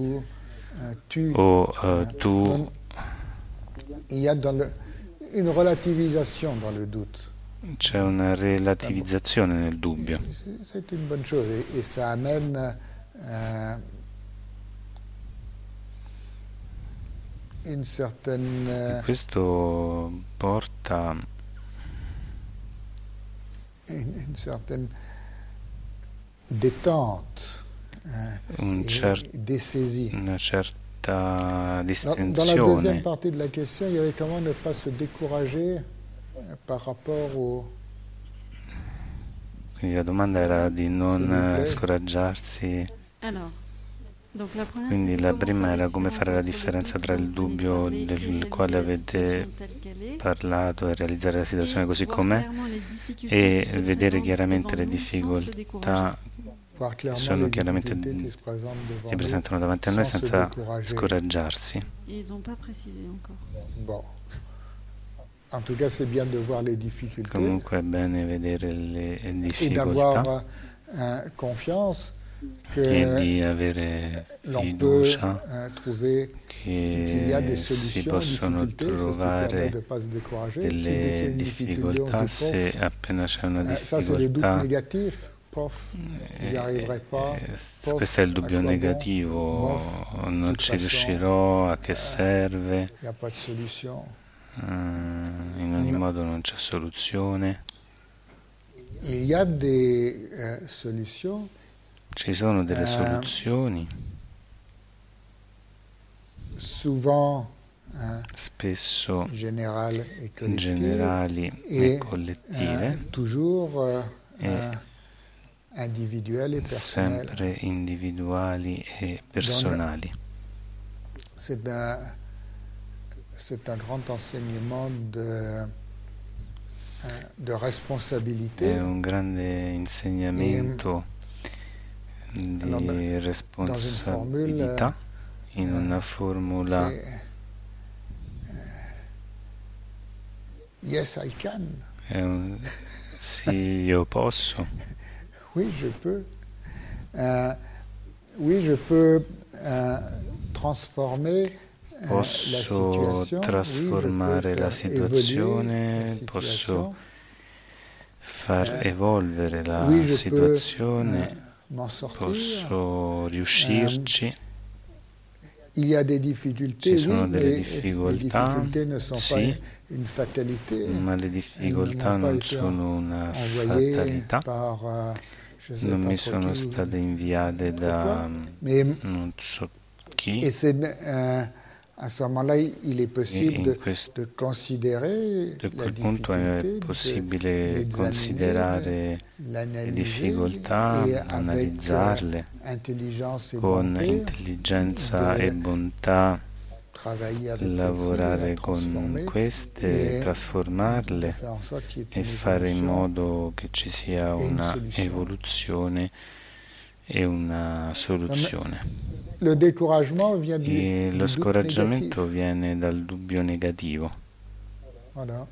Speaker 2: o uh, tu.
Speaker 1: Il y a dans le, une relativisation dans le doute.
Speaker 2: C'è una relativizzazione nel dubbio.
Speaker 1: C'est une bonne chose et, et ça amène euh, une certaine.
Speaker 2: E questo porta
Speaker 1: une, une certaine détente
Speaker 2: un
Speaker 1: euh,
Speaker 2: cer-
Speaker 1: et dessaisie.
Speaker 2: Una certa distensione.
Speaker 1: Dans la deuxième partie de la question, il y avait comment ne pas se décourager par rapport au.
Speaker 2: Quindi la domanda era di non scoraggiarsi.
Speaker 3: Alors, donc la première,
Speaker 2: Quindi la prima era come fare la differenza tra il dubbio del quale avete parlato e realizzare la situazione così com'è e vedere chiaramente le difficoltà che sono chiaramente si presentano davanti a noi senza scoraggiarsi.
Speaker 3: Ils n'ont pas précisé encore.
Speaker 1: Bon. En tout cas, c'est bien de voir les difficultés.
Speaker 2: Comunque è bene vedere le difficoltà
Speaker 1: et d'avoir euh, confiance que
Speaker 2: e di avere fiducia che si possono trovare delle difficoltà. Se appena c'è una difficoltà, eh, questo è il dubbio negativo, non ci riuscirò, a che serve, in ogni modo non c'è soluzione.
Speaker 1: Il y a des euh, solutions.
Speaker 2: Ci sono delle soluzioni,
Speaker 1: souvent,
Speaker 2: spesso
Speaker 1: generali e,
Speaker 2: generali e collettive,
Speaker 1: toujours,
Speaker 2: e
Speaker 1: individuali e personali.
Speaker 2: Sempre individuali e personali.
Speaker 1: C'est un, c'est un grand enseignement de, de responsabilité.
Speaker 2: È un grande insegnamento di responsabilità in una formula
Speaker 1: yes I can
Speaker 2: è un, sì io posso
Speaker 1: oui je peux uh, oui je peux uh, transformer uh,
Speaker 2: posso
Speaker 1: la
Speaker 2: trasformare
Speaker 1: oui,
Speaker 2: la situazione
Speaker 1: la
Speaker 2: posso far uh, evolvere la
Speaker 1: oui,
Speaker 2: situazione
Speaker 1: peux, uh,
Speaker 2: posso riuscirci.
Speaker 1: Il y a des difficultés,
Speaker 2: Ci sono
Speaker 1: oui,
Speaker 2: delle
Speaker 1: mais
Speaker 2: difficoltà,
Speaker 1: les difficultés ne sont
Speaker 2: sì,
Speaker 1: pas une fatalité.
Speaker 2: ma le difficoltà non sono una fatalità,
Speaker 1: par, uh,
Speaker 2: non mi sono state inviate da mais, non so chi.
Speaker 1: Et c'est, uh, à ce moment-là, il est possible
Speaker 2: questo,
Speaker 1: de considérer
Speaker 2: a quel punto è possibile considerare le difficoltà, analizzarle con intelligenza e bontà, lavorare con queste, trasformarle e fare in modo che ci sia una evoluzione e una soluzione. E lo scoraggiamento viene dal dubbio negativo.
Speaker 1: Voilà.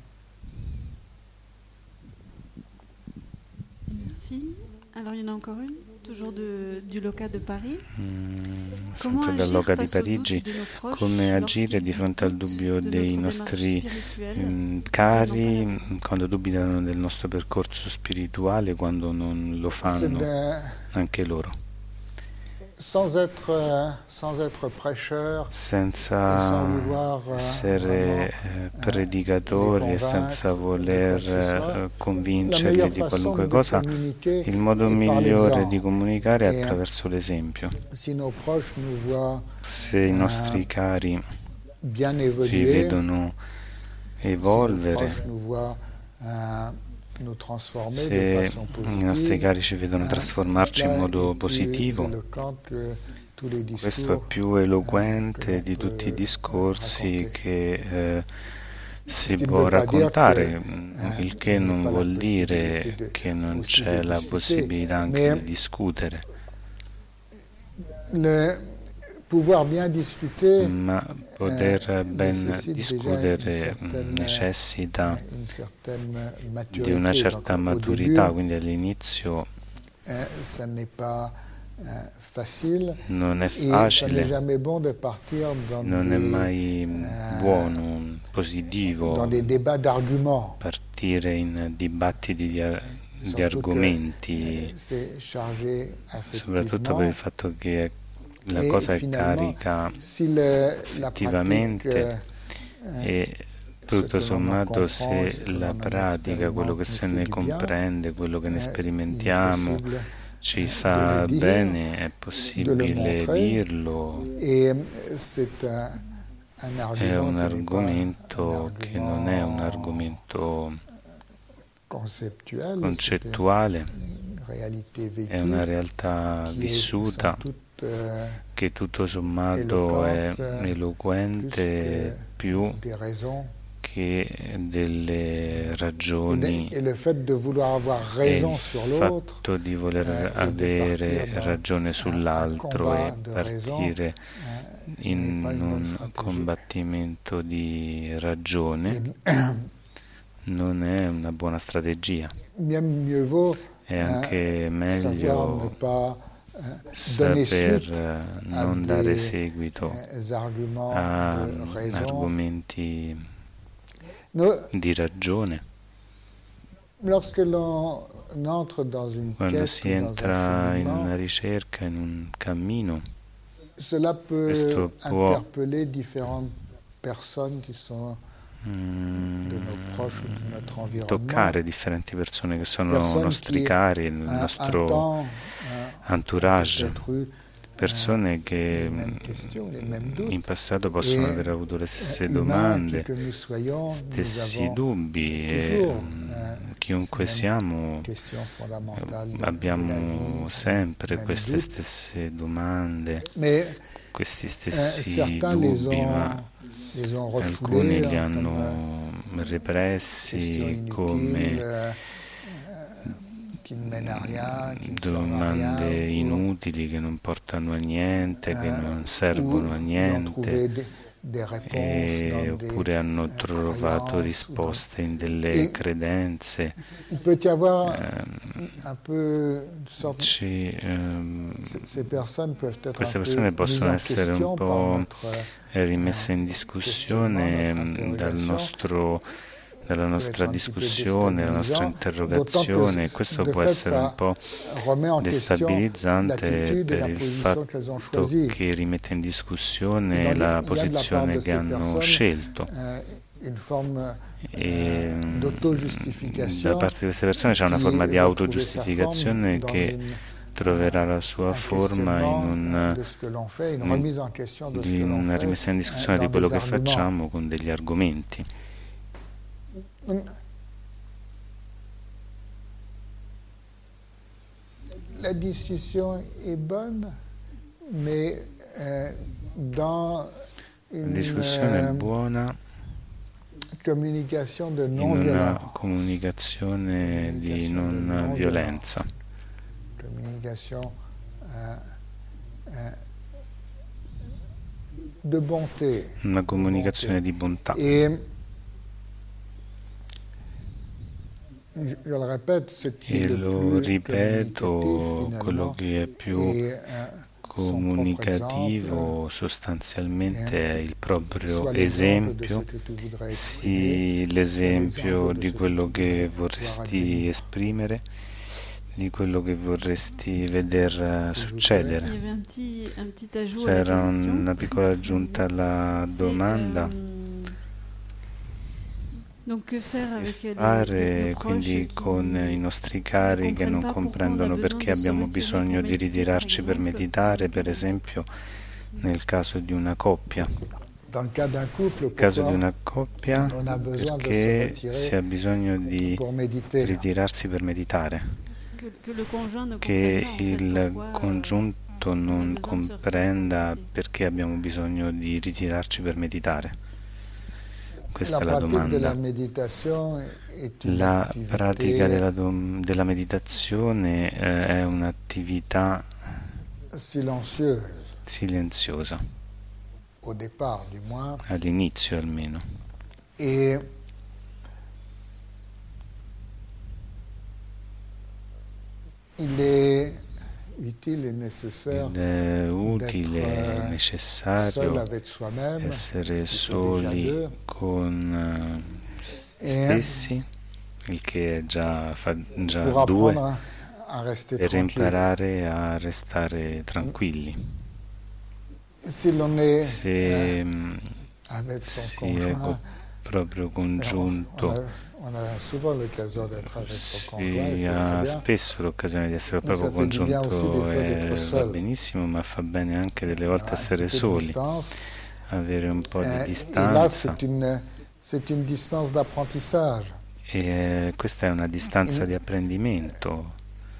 Speaker 3: Merci. Alors il y en a encore une, toujours de, du Loca de Paris.
Speaker 2: Mm, sempre dal Loca di Parigi. Come agire di fronte al dubbio dei nostri mm, cari quando dubitano del nostro percorso spirituale, quando non lo fanno anche loro.
Speaker 1: Sans être, sans être prêcheur,
Speaker 2: senza essere eh, predicatori e senza voler eh, convincerli di qualunque cosa, il modo migliore di comunicare è attraverso l'esempio. Se i nostri cari ci vedono evolvere, se i nostri cari ci vedono trasformarci in modo positivo, questo è più eloquente di tutti i discorsi che eh, si può raccontare, il che non vuol dire che non c'è la possibilità anche di discutere. Ma poter ben discutere necessita di una certa maturità, quindi all'inizio
Speaker 1: eh, ça n'est pas eh, facile.
Speaker 2: Non è
Speaker 1: Et ça n'est
Speaker 2: facile,
Speaker 1: jamais bon de partir dans
Speaker 2: non è
Speaker 1: des,
Speaker 2: mai
Speaker 1: eh,
Speaker 2: buono, positivo
Speaker 1: dans des débats d'arguments.
Speaker 2: partire in dibattiti di, ar- di
Speaker 1: Surtout que,
Speaker 2: argomenti,
Speaker 1: eh, c'est chargé
Speaker 2: soprattutto per il
Speaker 1: affectivement.
Speaker 2: fatto che la
Speaker 1: Et
Speaker 2: cosa è
Speaker 1: finalement,
Speaker 2: carica
Speaker 1: si le, la pratique,
Speaker 2: effettivamente
Speaker 1: eh,
Speaker 2: e
Speaker 1: ce
Speaker 2: tutto
Speaker 1: que l'on en
Speaker 2: sommato
Speaker 1: comprend,
Speaker 2: se
Speaker 1: ce que
Speaker 2: la
Speaker 1: l'on en
Speaker 2: pratica, quello che
Speaker 1: expérimente nous
Speaker 2: se
Speaker 1: fait
Speaker 2: ne
Speaker 1: du bien,
Speaker 2: comprende, quello che ne
Speaker 1: eh, il est
Speaker 2: sperimentiamo
Speaker 1: possible
Speaker 2: ci
Speaker 1: eh, de
Speaker 2: fa
Speaker 1: le dire,
Speaker 2: bene, è
Speaker 1: de le
Speaker 2: possibile
Speaker 1: montrer.
Speaker 2: dirlo.
Speaker 1: Et c'est un, un
Speaker 2: È
Speaker 1: argument
Speaker 2: un
Speaker 1: qui n'est pas un
Speaker 2: argomento che non è un
Speaker 1: argument
Speaker 2: argomento
Speaker 1: conceptuel,
Speaker 2: concettuale,
Speaker 1: c'est une réalité
Speaker 2: è una
Speaker 1: vécue
Speaker 2: realtà
Speaker 1: qui est
Speaker 2: vissuta
Speaker 1: sans doute euh,
Speaker 2: che tutto sommato è
Speaker 1: éloquente,
Speaker 2: eloquente più
Speaker 1: des raisons.
Speaker 2: che delle ragioni
Speaker 1: Et le fait de vouloir avoir
Speaker 2: e
Speaker 1: raison
Speaker 2: il
Speaker 1: sur l'autre,
Speaker 2: fatto di voler
Speaker 1: euh, et de
Speaker 2: avere
Speaker 1: partir dans
Speaker 2: ragione
Speaker 1: un,
Speaker 2: sull'altro
Speaker 1: un
Speaker 2: e
Speaker 1: combat de raison,
Speaker 2: partire
Speaker 1: euh,
Speaker 2: in
Speaker 1: n'est pas une bonne
Speaker 2: un
Speaker 1: stratégie.
Speaker 2: combattimento di ragione
Speaker 1: Et,
Speaker 2: non è una buona strategia.
Speaker 1: Bien mieux vaut
Speaker 2: È anche
Speaker 1: euh, savoir ne
Speaker 2: meglio
Speaker 1: pas euh, donner
Speaker 2: saper
Speaker 1: suite à
Speaker 2: non dare
Speaker 1: des
Speaker 2: seguito
Speaker 1: euh, arguments
Speaker 2: a
Speaker 1: de raison.
Speaker 2: argomenti
Speaker 1: No,
Speaker 2: di ragione.
Speaker 1: lorsque l'on entre dans une
Speaker 2: Quando
Speaker 1: quête
Speaker 2: si
Speaker 1: ou dans un
Speaker 2: entra in una
Speaker 1: cheminement,
Speaker 2: ricerca, in un cammino,
Speaker 1: cela peut
Speaker 2: questo può
Speaker 1: interpeller différentes personnes qui sont
Speaker 2: mm,
Speaker 1: de nos proches ou de notre environnement.
Speaker 2: toccare differenti persone che sono
Speaker 1: Personnes
Speaker 2: nostri
Speaker 1: qui,
Speaker 2: cari, il
Speaker 1: un, un
Speaker 2: nostro
Speaker 1: temps,
Speaker 2: entourage,
Speaker 1: peut-être eu,
Speaker 2: persone
Speaker 1: euh,
Speaker 2: che
Speaker 1: les mêmes questions, les mêmes doutes.
Speaker 2: in passato possono
Speaker 1: Et,
Speaker 2: aver avuto le stesse
Speaker 1: humains
Speaker 2: domande,
Speaker 1: qui que nous soyons,
Speaker 2: stessi
Speaker 1: nous avons
Speaker 2: dubbi e
Speaker 1: toujours,
Speaker 2: mm,
Speaker 1: euh,
Speaker 2: chiunque
Speaker 1: ces
Speaker 2: siamo
Speaker 1: questions fondamentales de,
Speaker 2: abbiamo
Speaker 1: de la vie,
Speaker 2: sempre
Speaker 1: mêmes
Speaker 2: queste
Speaker 1: doutes.
Speaker 2: stesse domande,
Speaker 1: Mais
Speaker 2: questi
Speaker 1: euh,
Speaker 2: stessi
Speaker 1: certains les
Speaker 2: dubbi,
Speaker 1: ont,
Speaker 2: ma
Speaker 1: les ont
Speaker 2: alcuni
Speaker 1: refoulés
Speaker 2: li
Speaker 1: comme
Speaker 2: hanno
Speaker 1: questions
Speaker 2: repressi
Speaker 1: inutiles,
Speaker 2: come
Speaker 1: euh, qui ne mènent à rien, qui ne servent à
Speaker 2: domande
Speaker 1: rien,
Speaker 2: inutili che non portano a niente, che non servono a
Speaker 1: ou ils ont
Speaker 2: niente,
Speaker 1: trouvé des, des réponses
Speaker 2: e,
Speaker 1: dans
Speaker 2: oppure
Speaker 1: des
Speaker 2: hanno
Speaker 1: euh,
Speaker 2: trovato
Speaker 1: croyances.
Speaker 2: risposte in delle
Speaker 1: Et
Speaker 2: credenze.
Speaker 1: il peut y avoir
Speaker 2: Ehm,
Speaker 1: un peu une sorte.
Speaker 2: ci, ehm,
Speaker 1: c- Ces personnes peuvent être
Speaker 2: queste
Speaker 1: un
Speaker 2: persone
Speaker 1: peu mises
Speaker 2: possono
Speaker 1: en
Speaker 2: essere un
Speaker 1: question par
Speaker 2: po'
Speaker 1: notre
Speaker 2: rimesse in
Speaker 1: euh,
Speaker 2: discussione
Speaker 1: questionnement, notre
Speaker 2: mm, dal
Speaker 1: interrogation.
Speaker 2: nostro, dalla
Speaker 1: Peut
Speaker 2: nostra
Speaker 1: être un petit peu
Speaker 2: discussione, dalla nostra
Speaker 1: déstabilisant, d'autant que
Speaker 2: interrogazione.
Speaker 1: c-
Speaker 2: Questo
Speaker 1: de
Speaker 2: può
Speaker 1: fait
Speaker 2: essere un
Speaker 1: ça
Speaker 2: po'
Speaker 1: remet en question
Speaker 2: destabilizzante
Speaker 1: l'attitude et
Speaker 2: per
Speaker 1: la
Speaker 2: il
Speaker 1: position qu'elles ont
Speaker 2: fatto
Speaker 1: choisie.
Speaker 2: che rimette in
Speaker 1: Et
Speaker 2: discussione
Speaker 1: donc,
Speaker 2: la
Speaker 1: il y a de la part
Speaker 2: posizione
Speaker 1: de
Speaker 2: che
Speaker 1: ces
Speaker 2: hanno
Speaker 1: personnes
Speaker 2: scelto.
Speaker 1: euh, une forme
Speaker 2: E
Speaker 1: euh,
Speaker 2: mm, da
Speaker 1: d'autogiustification
Speaker 2: parte di queste persone c'è una
Speaker 1: qui
Speaker 2: forma di
Speaker 1: va trouver sa forme
Speaker 2: autogiustificazione
Speaker 1: dans
Speaker 2: che
Speaker 1: une,
Speaker 2: troverà la
Speaker 1: un,
Speaker 2: sua
Speaker 1: un
Speaker 2: forma in
Speaker 1: questionnement
Speaker 2: un,
Speaker 1: de ce que l'on fait, une
Speaker 2: in-
Speaker 1: remise en question de ce
Speaker 2: di
Speaker 1: que l'on
Speaker 2: una
Speaker 1: fait
Speaker 2: rimessa in
Speaker 1: euh,
Speaker 2: discussione di
Speaker 1: dans
Speaker 2: quello
Speaker 1: des
Speaker 2: che
Speaker 1: arguments.
Speaker 2: facciamo con degli argomenti.
Speaker 1: La discussion est bonne, mais euh, dans
Speaker 2: La
Speaker 1: une
Speaker 2: discussione è
Speaker 1: euh,
Speaker 2: buona
Speaker 1: communication de
Speaker 2: in una
Speaker 1: non-violence.
Speaker 2: comunicazione di
Speaker 1: Comunicazione
Speaker 2: non
Speaker 1: non
Speaker 2: violenza,
Speaker 1: Communication euh, euh, de bonté.
Speaker 2: una
Speaker 1: de
Speaker 2: comunicazione
Speaker 1: bonté.
Speaker 2: di bontà.
Speaker 1: Et je je le répète, ce qui est
Speaker 2: E
Speaker 1: le
Speaker 2: lo
Speaker 1: plus
Speaker 2: ripeto,
Speaker 1: communicatif
Speaker 2: quello
Speaker 1: finalement
Speaker 2: che è più
Speaker 1: est euh, son propre exemple,
Speaker 2: comunicativo sostanzialmente è il proprio
Speaker 1: soit l'exemple de ce
Speaker 2: esempio,
Speaker 1: que tu voudrais exprimer,
Speaker 2: sì,
Speaker 1: soit
Speaker 2: l'esempio
Speaker 1: l'exemple de
Speaker 2: di
Speaker 1: ce que
Speaker 2: quello
Speaker 1: tu
Speaker 2: che
Speaker 1: voudrais voir
Speaker 2: vorresti
Speaker 1: advenir.
Speaker 2: esprimere, di quello che vorresti veder
Speaker 1: S'il vous plaît.
Speaker 2: succedere.
Speaker 3: Il y avait un petit, un petit ajout à la
Speaker 2: C'era
Speaker 3: question.
Speaker 2: una piccola aggiunta alla
Speaker 3: C'est,
Speaker 2: domanda.
Speaker 3: euh, donc que faire avec les, les-
Speaker 2: Fare
Speaker 3: nos
Speaker 2: quindi
Speaker 3: proches
Speaker 2: con
Speaker 3: qui,
Speaker 2: i nostri
Speaker 3: qui ne
Speaker 2: cari che
Speaker 3: comprennent
Speaker 2: non
Speaker 3: pas pourquoi on a
Speaker 2: comprendono
Speaker 3: besoin
Speaker 2: perché
Speaker 3: de se
Speaker 2: abbiamo
Speaker 3: retirer
Speaker 2: bisogno
Speaker 3: pour
Speaker 2: di
Speaker 3: méditer, par
Speaker 2: ritirarci per
Speaker 3: exemple,
Speaker 2: meditare,
Speaker 3: dans le
Speaker 2: per
Speaker 3: cas d'un
Speaker 2: esempio nel caso di una coppia.
Speaker 1: Dans le cas d'un couple,
Speaker 2: Nel caso di
Speaker 1: pourquoi
Speaker 2: una coppia,
Speaker 1: on a besoin de se
Speaker 2: perché si
Speaker 1: retirer
Speaker 2: ha bisogno di
Speaker 1: pour méditer?
Speaker 2: ritirarsi per meditare,
Speaker 3: que, que le conjoint ne
Speaker 2: che
Speaker 3: comprenne pas en fait
Speaker 2: il
Speaker 3: pourquoi euh,
Speaker 2: congiunto
Speaker 3: on a
Speaker 2: non
Speaker 3: besoin de se retirer pour
Speaker 2: comprenda
Speaker 3: méditer.
Speaker 2: perché abbiamo bisogno di ritirarci per meditare. Questa
Speaker 1: La
Speaker 2: è la
Speaker 1: pratique de la
Speaker 2: domanda.
Speaker 1: méditation est une
Speaker 2: La pratica
Speaker 1: activité
Speaker 2: della, dom- della meditazione eh, è un'attività
Speaker 1: silencieuse,
Speaker 2: silenziosa,
Speaker 1: au départ du moins,
Speaker 2: all'inizio almeno,
Speaker 1: et il è utile, necessaire
Speaker 2: Ed è utile, necessario essere soli con se stessi, il che è già, fa già due, per imparare a restare tranquilli. Se si è proprio congiunto, si ha spesso l'occasione di essere proprio congiunto e va benissimo, ma fa bene anche delle volte essere soli, avere un po' di distanza. E questa è una distanza di apprendimento.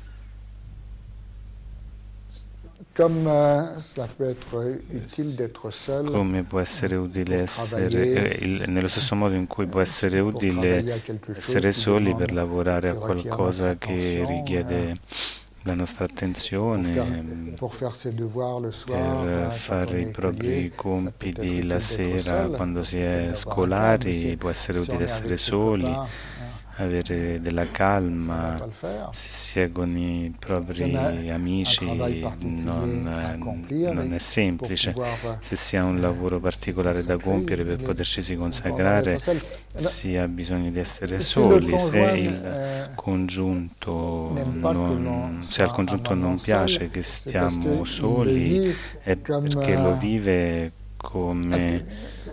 Speaker 1: Come
Speaker 2: può essere utile essere, eh, il, nello stesso modo in cui può essere utile essere soli per lavorare a qualcosa che richiede la nostra attenzione, per fare i propri compiti la sera quando si è scolari, può essere utile essere soli, avere della calma. Se si è con i propri amici non, non è semplice. Se si ha un lavoro particolare da compiere per poterci consacrare, si ha bisogno di essere soli. Se il congiunto non, se al congiunto non piace che stiamo soli, è perché lo vive come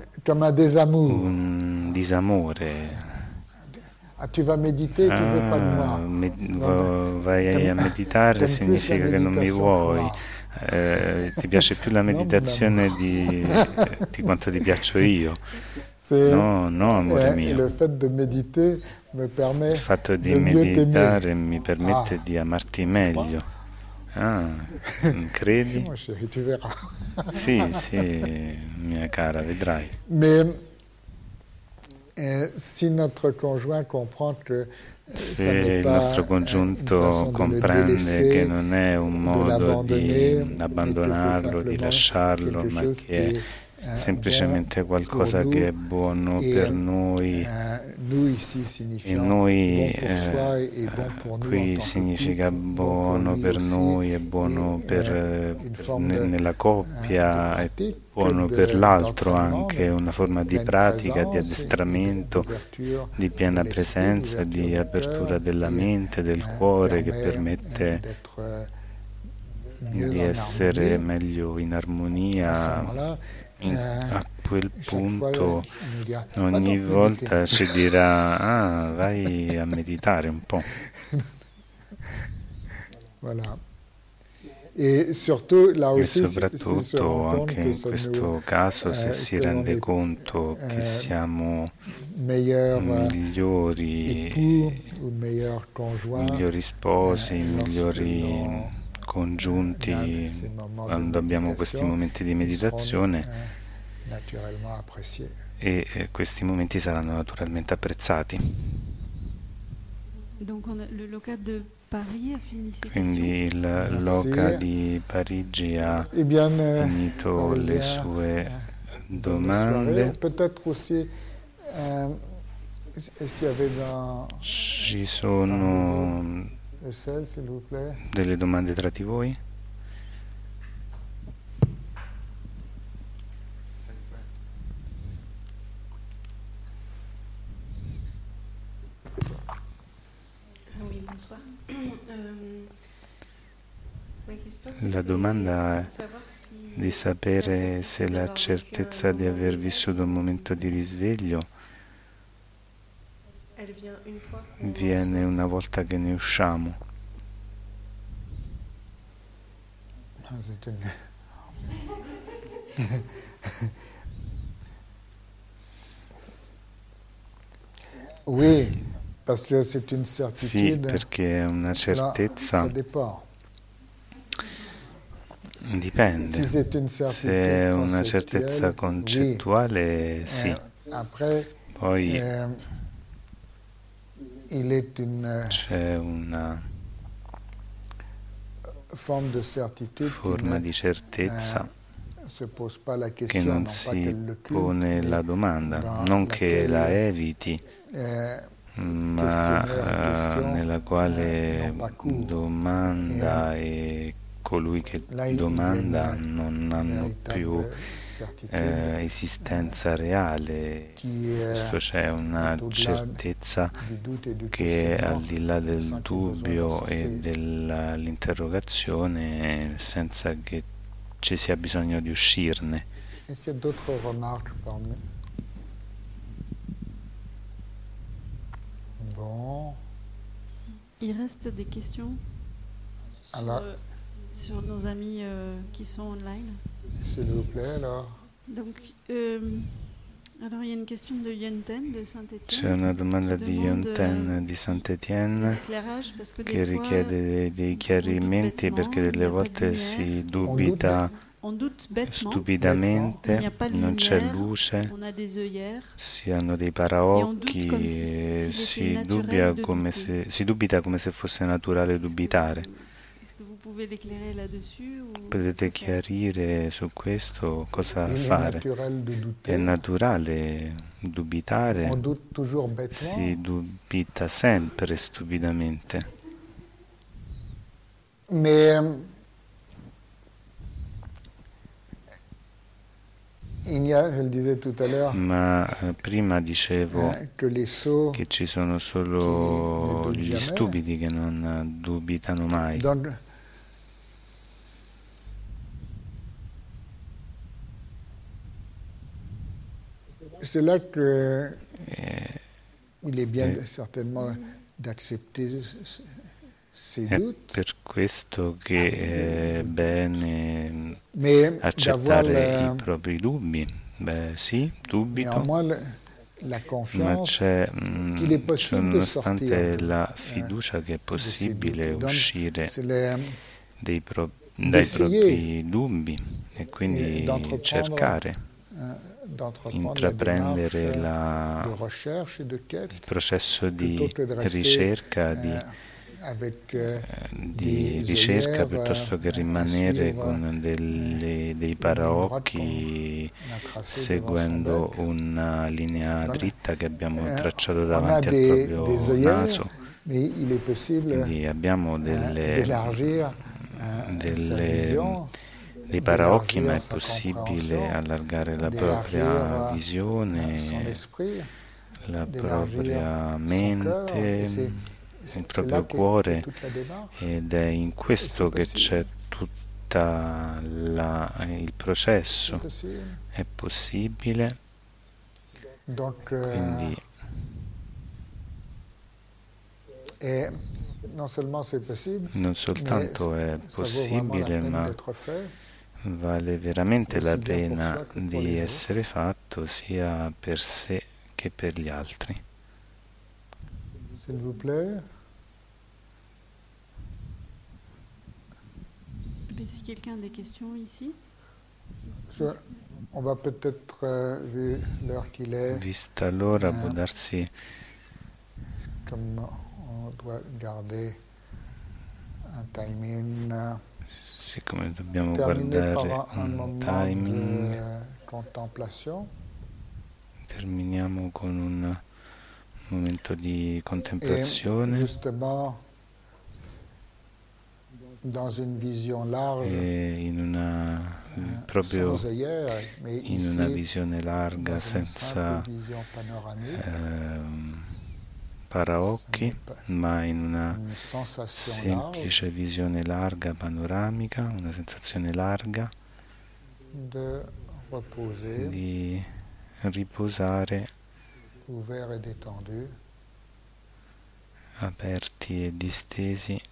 Speaker 2: un disamore.
Speaker 1: Ah, tu vas méditer, tu veux pas de moi.
Speaker 2: Med- vai a meditare significa che non mi vuoi. Eh, ti piace più la meditazione di, di quanto ti piaccio io. No, no, amore mio. Il fatto di meditare mi permette ah. di amarti meglio. Ah, credi? Sì, sì, mia cara, vedrai.
Speaker 1: Mais, Eh, si notre conjoint comprend que
Speaker 2: se il nostro congiunto comprende che non è un modo di abbandonarlo, di lasciarlo, ma che è semplicemente qualcosa che è buono per noi, e noi eh, qui significa buono per noi, è buono per, per nella coppia, è buono per l'altro anche, una forma di pratica, di addestramento, di piena presenza, di apertura della mente, del cuore, che permette di essere meglio in armonia. In, a quel punto ogni volta ci dirà: ah, vai a meditare un po'.
Speaker 1: Voilà. E, surtout, là aussi,
Speaker 2: e soprattutto anche in questo caso, se si rende conto che siamo migliori, migliori sposi, migliori congiunti quando abbiamo questi momenti di meditazione, e questi momenti saranno naturalmente apprezzati. Quindi il Loka di Parigi ha finito le sue domande. Ci sono delle domande tra di voi? La domanda è di sapere se la certezza di aver vissuto un momento di risveglio viene una volta che ne usciamo.
Speaker 1: Oui, parce que c'est une certitude.
Speaker 2: Sì, perché è una certezza. Dipende. Se è una certezza concettuale, sì. Poi c'è una forma di certezza che non si pone la domanda, non che la eviti, ma uh, nella quale domanda e colui che domanda non hanno più eh, esistenza reale. Questo c'è una certezza che è al di là del dubbio e dell'interrogazione senza che ci sia bisogno di uscirne.
Speaker 1: Bon.
Speaker 3: Il reste des questions
Speaker 1: alors,
Speaker 3: sur, sur nos amis euh, qui sont online.
Speaker 1: S'il vous plaît, alors.
Speaker 3: Donc, euh, alors il y a une question de Yenten de Saint-Étienne.
Speaker 2: C'è una domanda di Yenten di Saint-Étienne che richiede dei chiarimenti perché delle volte si dubita stupidamente, non c'è luce, si hanno dei paraocchi e si, dubbia come se, si dubita come se fosse naturale dubitare. Potete chiarire su questo cosa fare? È naturale dubitare? Si dubita sempre stupidamente.
Speaker 1: Mais il y a, je le disais tout à l'heure,
Speaker 2: ma eh, prima dicevo
Speaker 1: eh, que les sots
Speaker 2: che ci sono solo gli stupidi che non dubitano mai.
Speaker 1: Donc, c'est là que
Speaker 2: Eh,
Speaker 1: il est bien
Speaker 2: eh,
Speaker 1: certainement d'accepter ces
Speaker 2: È
Speaker 1: doutes,
Speaker 2: per questo che è bene
Speaker 1: mais d'avoir
Speaker 2: accettare
Speaker 1: la,
Speaker 2: i propri dubbi. Beh, sì, dubito,
Speaker 1: néanmoins la, la
Speaker 2: ma
Speaker 1: confiance
Speaker 2: c'è,
Speaker 1: qu'il est
Speaker 2: mm,
Speaker 1: possible de sortir
Speaker 2: nonostante
Speaker 1: de,
Speaker 2: la
Speaker 1: eh,
Speaker 2: fiducia che è
Speaker 1: de ces
Speaker 2: possibile
Speaker 1: doutes. Donc,
Speaker 2: uscire
Speaker 1: c'est le,
Speaker 2: dei pro- dai
Speaker 1: d'essayer
Speaker 2: propri dubbi e
Speaker 1: et
Speaker 2: quindi
Speaker 1: d'entreprendre
Speaker 2: cercare,
Speaker 1: eh, d'entreprendre la
Speaker 2: intraprendere
Speaker 1: démarche
Speaker 2: la,
Speaker 1: de recherche et de
Speaker 2: il
Speaker 1: quête
Speaker 2: processo
Speaker 1: plutôt
Speaker 2: di
Speaker 1: que de rester
Speaker 2: ricerca, di
Speaker 1: eh, avec eh,
Speaker 2: di
Speaker 1: des
Speaker 2: ricerca
Speaker 1: œillères
Speaker 2: piuttosto che
Speaker 1: eh, à
Speaker 2: rimanere
Speaker 1: suivre
Speaker 2: con delle, dei
Speaker 1: une ligne droite qu'on
Speaker 2: paraocchi
Speaker 1: a tracée devant son
Speaker 2: seguendo
Speaker 1: bec.
Speaker 2: una linea
Speaker 1: Donc,
Speaker 2: dritta che abbiamo
Speaker 1: eh,
Speaker 2: tracciato
Speaker 1: on a
Speaker 2: davanti al
Speaker 1: des, des
Speaker 2: proprio
Speaker 1: œillères,
Speaker 2: naso.
Speaker 1: mais il est possible
Speaker 2: Quindi abbiamo
Speaker 1: eh,
Speaker 2: delle,
Speaker 1: d'élargir eh, sa
Speaker 2: delle,
Speaker 1: vision,
Speaker 2: dei paraocchi, ma
Speaker 1: d'élargir
Speaker 2: è
Speaker 1: sa
Speaker 2: possibile
Speaker 1: compréhension,
Speaker 2: allargare la
Speaker 1: d'élargir
Speaker 2: propria
Speaker 1: eh, son
Speaker 2: visione,
Speaker 1: esprit,
Speaker 2: la
Speaker 1: d'élargir
Speaker 2: propria
Speaker 1: son cœur. Et
Speaker 2: mente,
Speaker 1: c'est,
Speaker 2: il
Speaker 1: c'est là
Speaker 2: proprio
Speaker 1: qu'est, qu'est
Speaker 2: cuore,
Speaker 1: toute la démarche.
Speaker 2: ed è in
Speaker 1: Et c'est
Speaker 2: questo che
Speaker 1: possible.
Speaker 2: c'è tutta la, il
Speaker 1: C'est
Speaker 2: processo.
Speaker 1: possible.
Speaker 2: È possibile,
Speaker 1: Donc, euh,
Speaker 2: quindi
Speaker 1: et non seulement c'est possible,
Speaker 2: non
Speaker 1: mais
Speaker 2: soltanto è
Speaker 1: ça vaut vraiment la
Speaker 2: possibile,
Speaker 1: peine
Speaker 2: ma
Speaker 1: d'être fait,
Speaker 2: vale veramente la
Speaker 1: aussi bien pour
Speaker 2: pena
Speaker 1: soi que pour
Speaker 2: di
Speaker 1: les
Speaker 2: essere
Speaker 1: autres.
Speaker 2: fatto sia per sé che per gli altri.
Speaker 1: S'il vous plaît.
Speaker 3: Et si quelqu'un a des questions ici?
Speaker 1: Je, on va peut-être, euh, vu l'heure qu'il est,
Speaker 2: Vista l'ora,
Speaker 1: eh,
Speaker 2: può darsi,
Speaker 1: comme on doit garder un timing,
Speaker 2: siccome dobbiamo
Speaker 1: terminer
Speaker 2: guardare
Speaker 1: par un, un
Speaker 2: un
Speaker 1: moment
Speaker 2: timing,
Speaker 1: de contemplation.
Speaker 2: terminiamo con un momento di
Speaker 1: Et
Speaker 2: contemplazione
Speaker 1: justement, dans une vision large,
Speaker 2: e in una
Speaker 1: euh,
Speaker 2: proprio
Speaker 1: sans œillères, mais
Speaker 2: in una
Speaker 1: ici,
Speaker 2: visione larga,
Speaker 1: dans une
Speaker 2: senza
Speaker 1: simple vision panoramique,
Speaker 2: ehm,
Speaker 1: ce
Speaker 2: paraocchi,
Speaker 1: n'est pas
Speaker 2: ma in una
Speaker 1: une sensation large
Speaker 2: semplice visione larga, panoramica, una sensazione larga
Speaker 1: de reposer,
Speaker 2: di riposare
Speaker 1: ouvert et détendu,
Speaker 2: aperti e distesi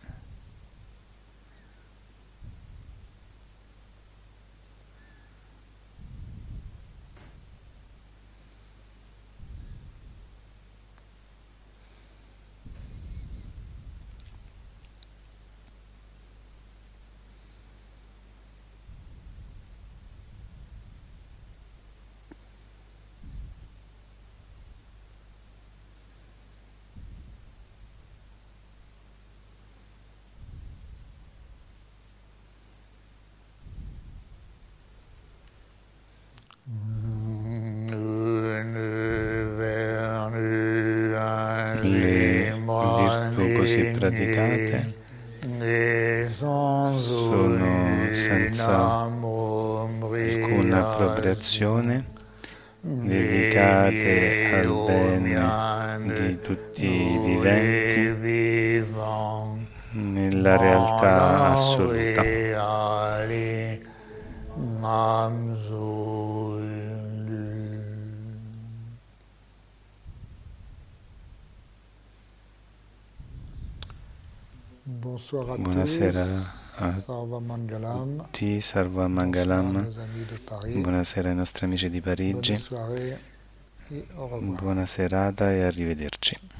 Speaker 2: così praticate sono senza alcuna appropriazione, dedicate al bene di tutti i viventi nella realtà assoluta. Buonasera a tutti, Sarva Mangalam. Buonasera ai nostri amici di Parigi. Buona serata e arrivederci.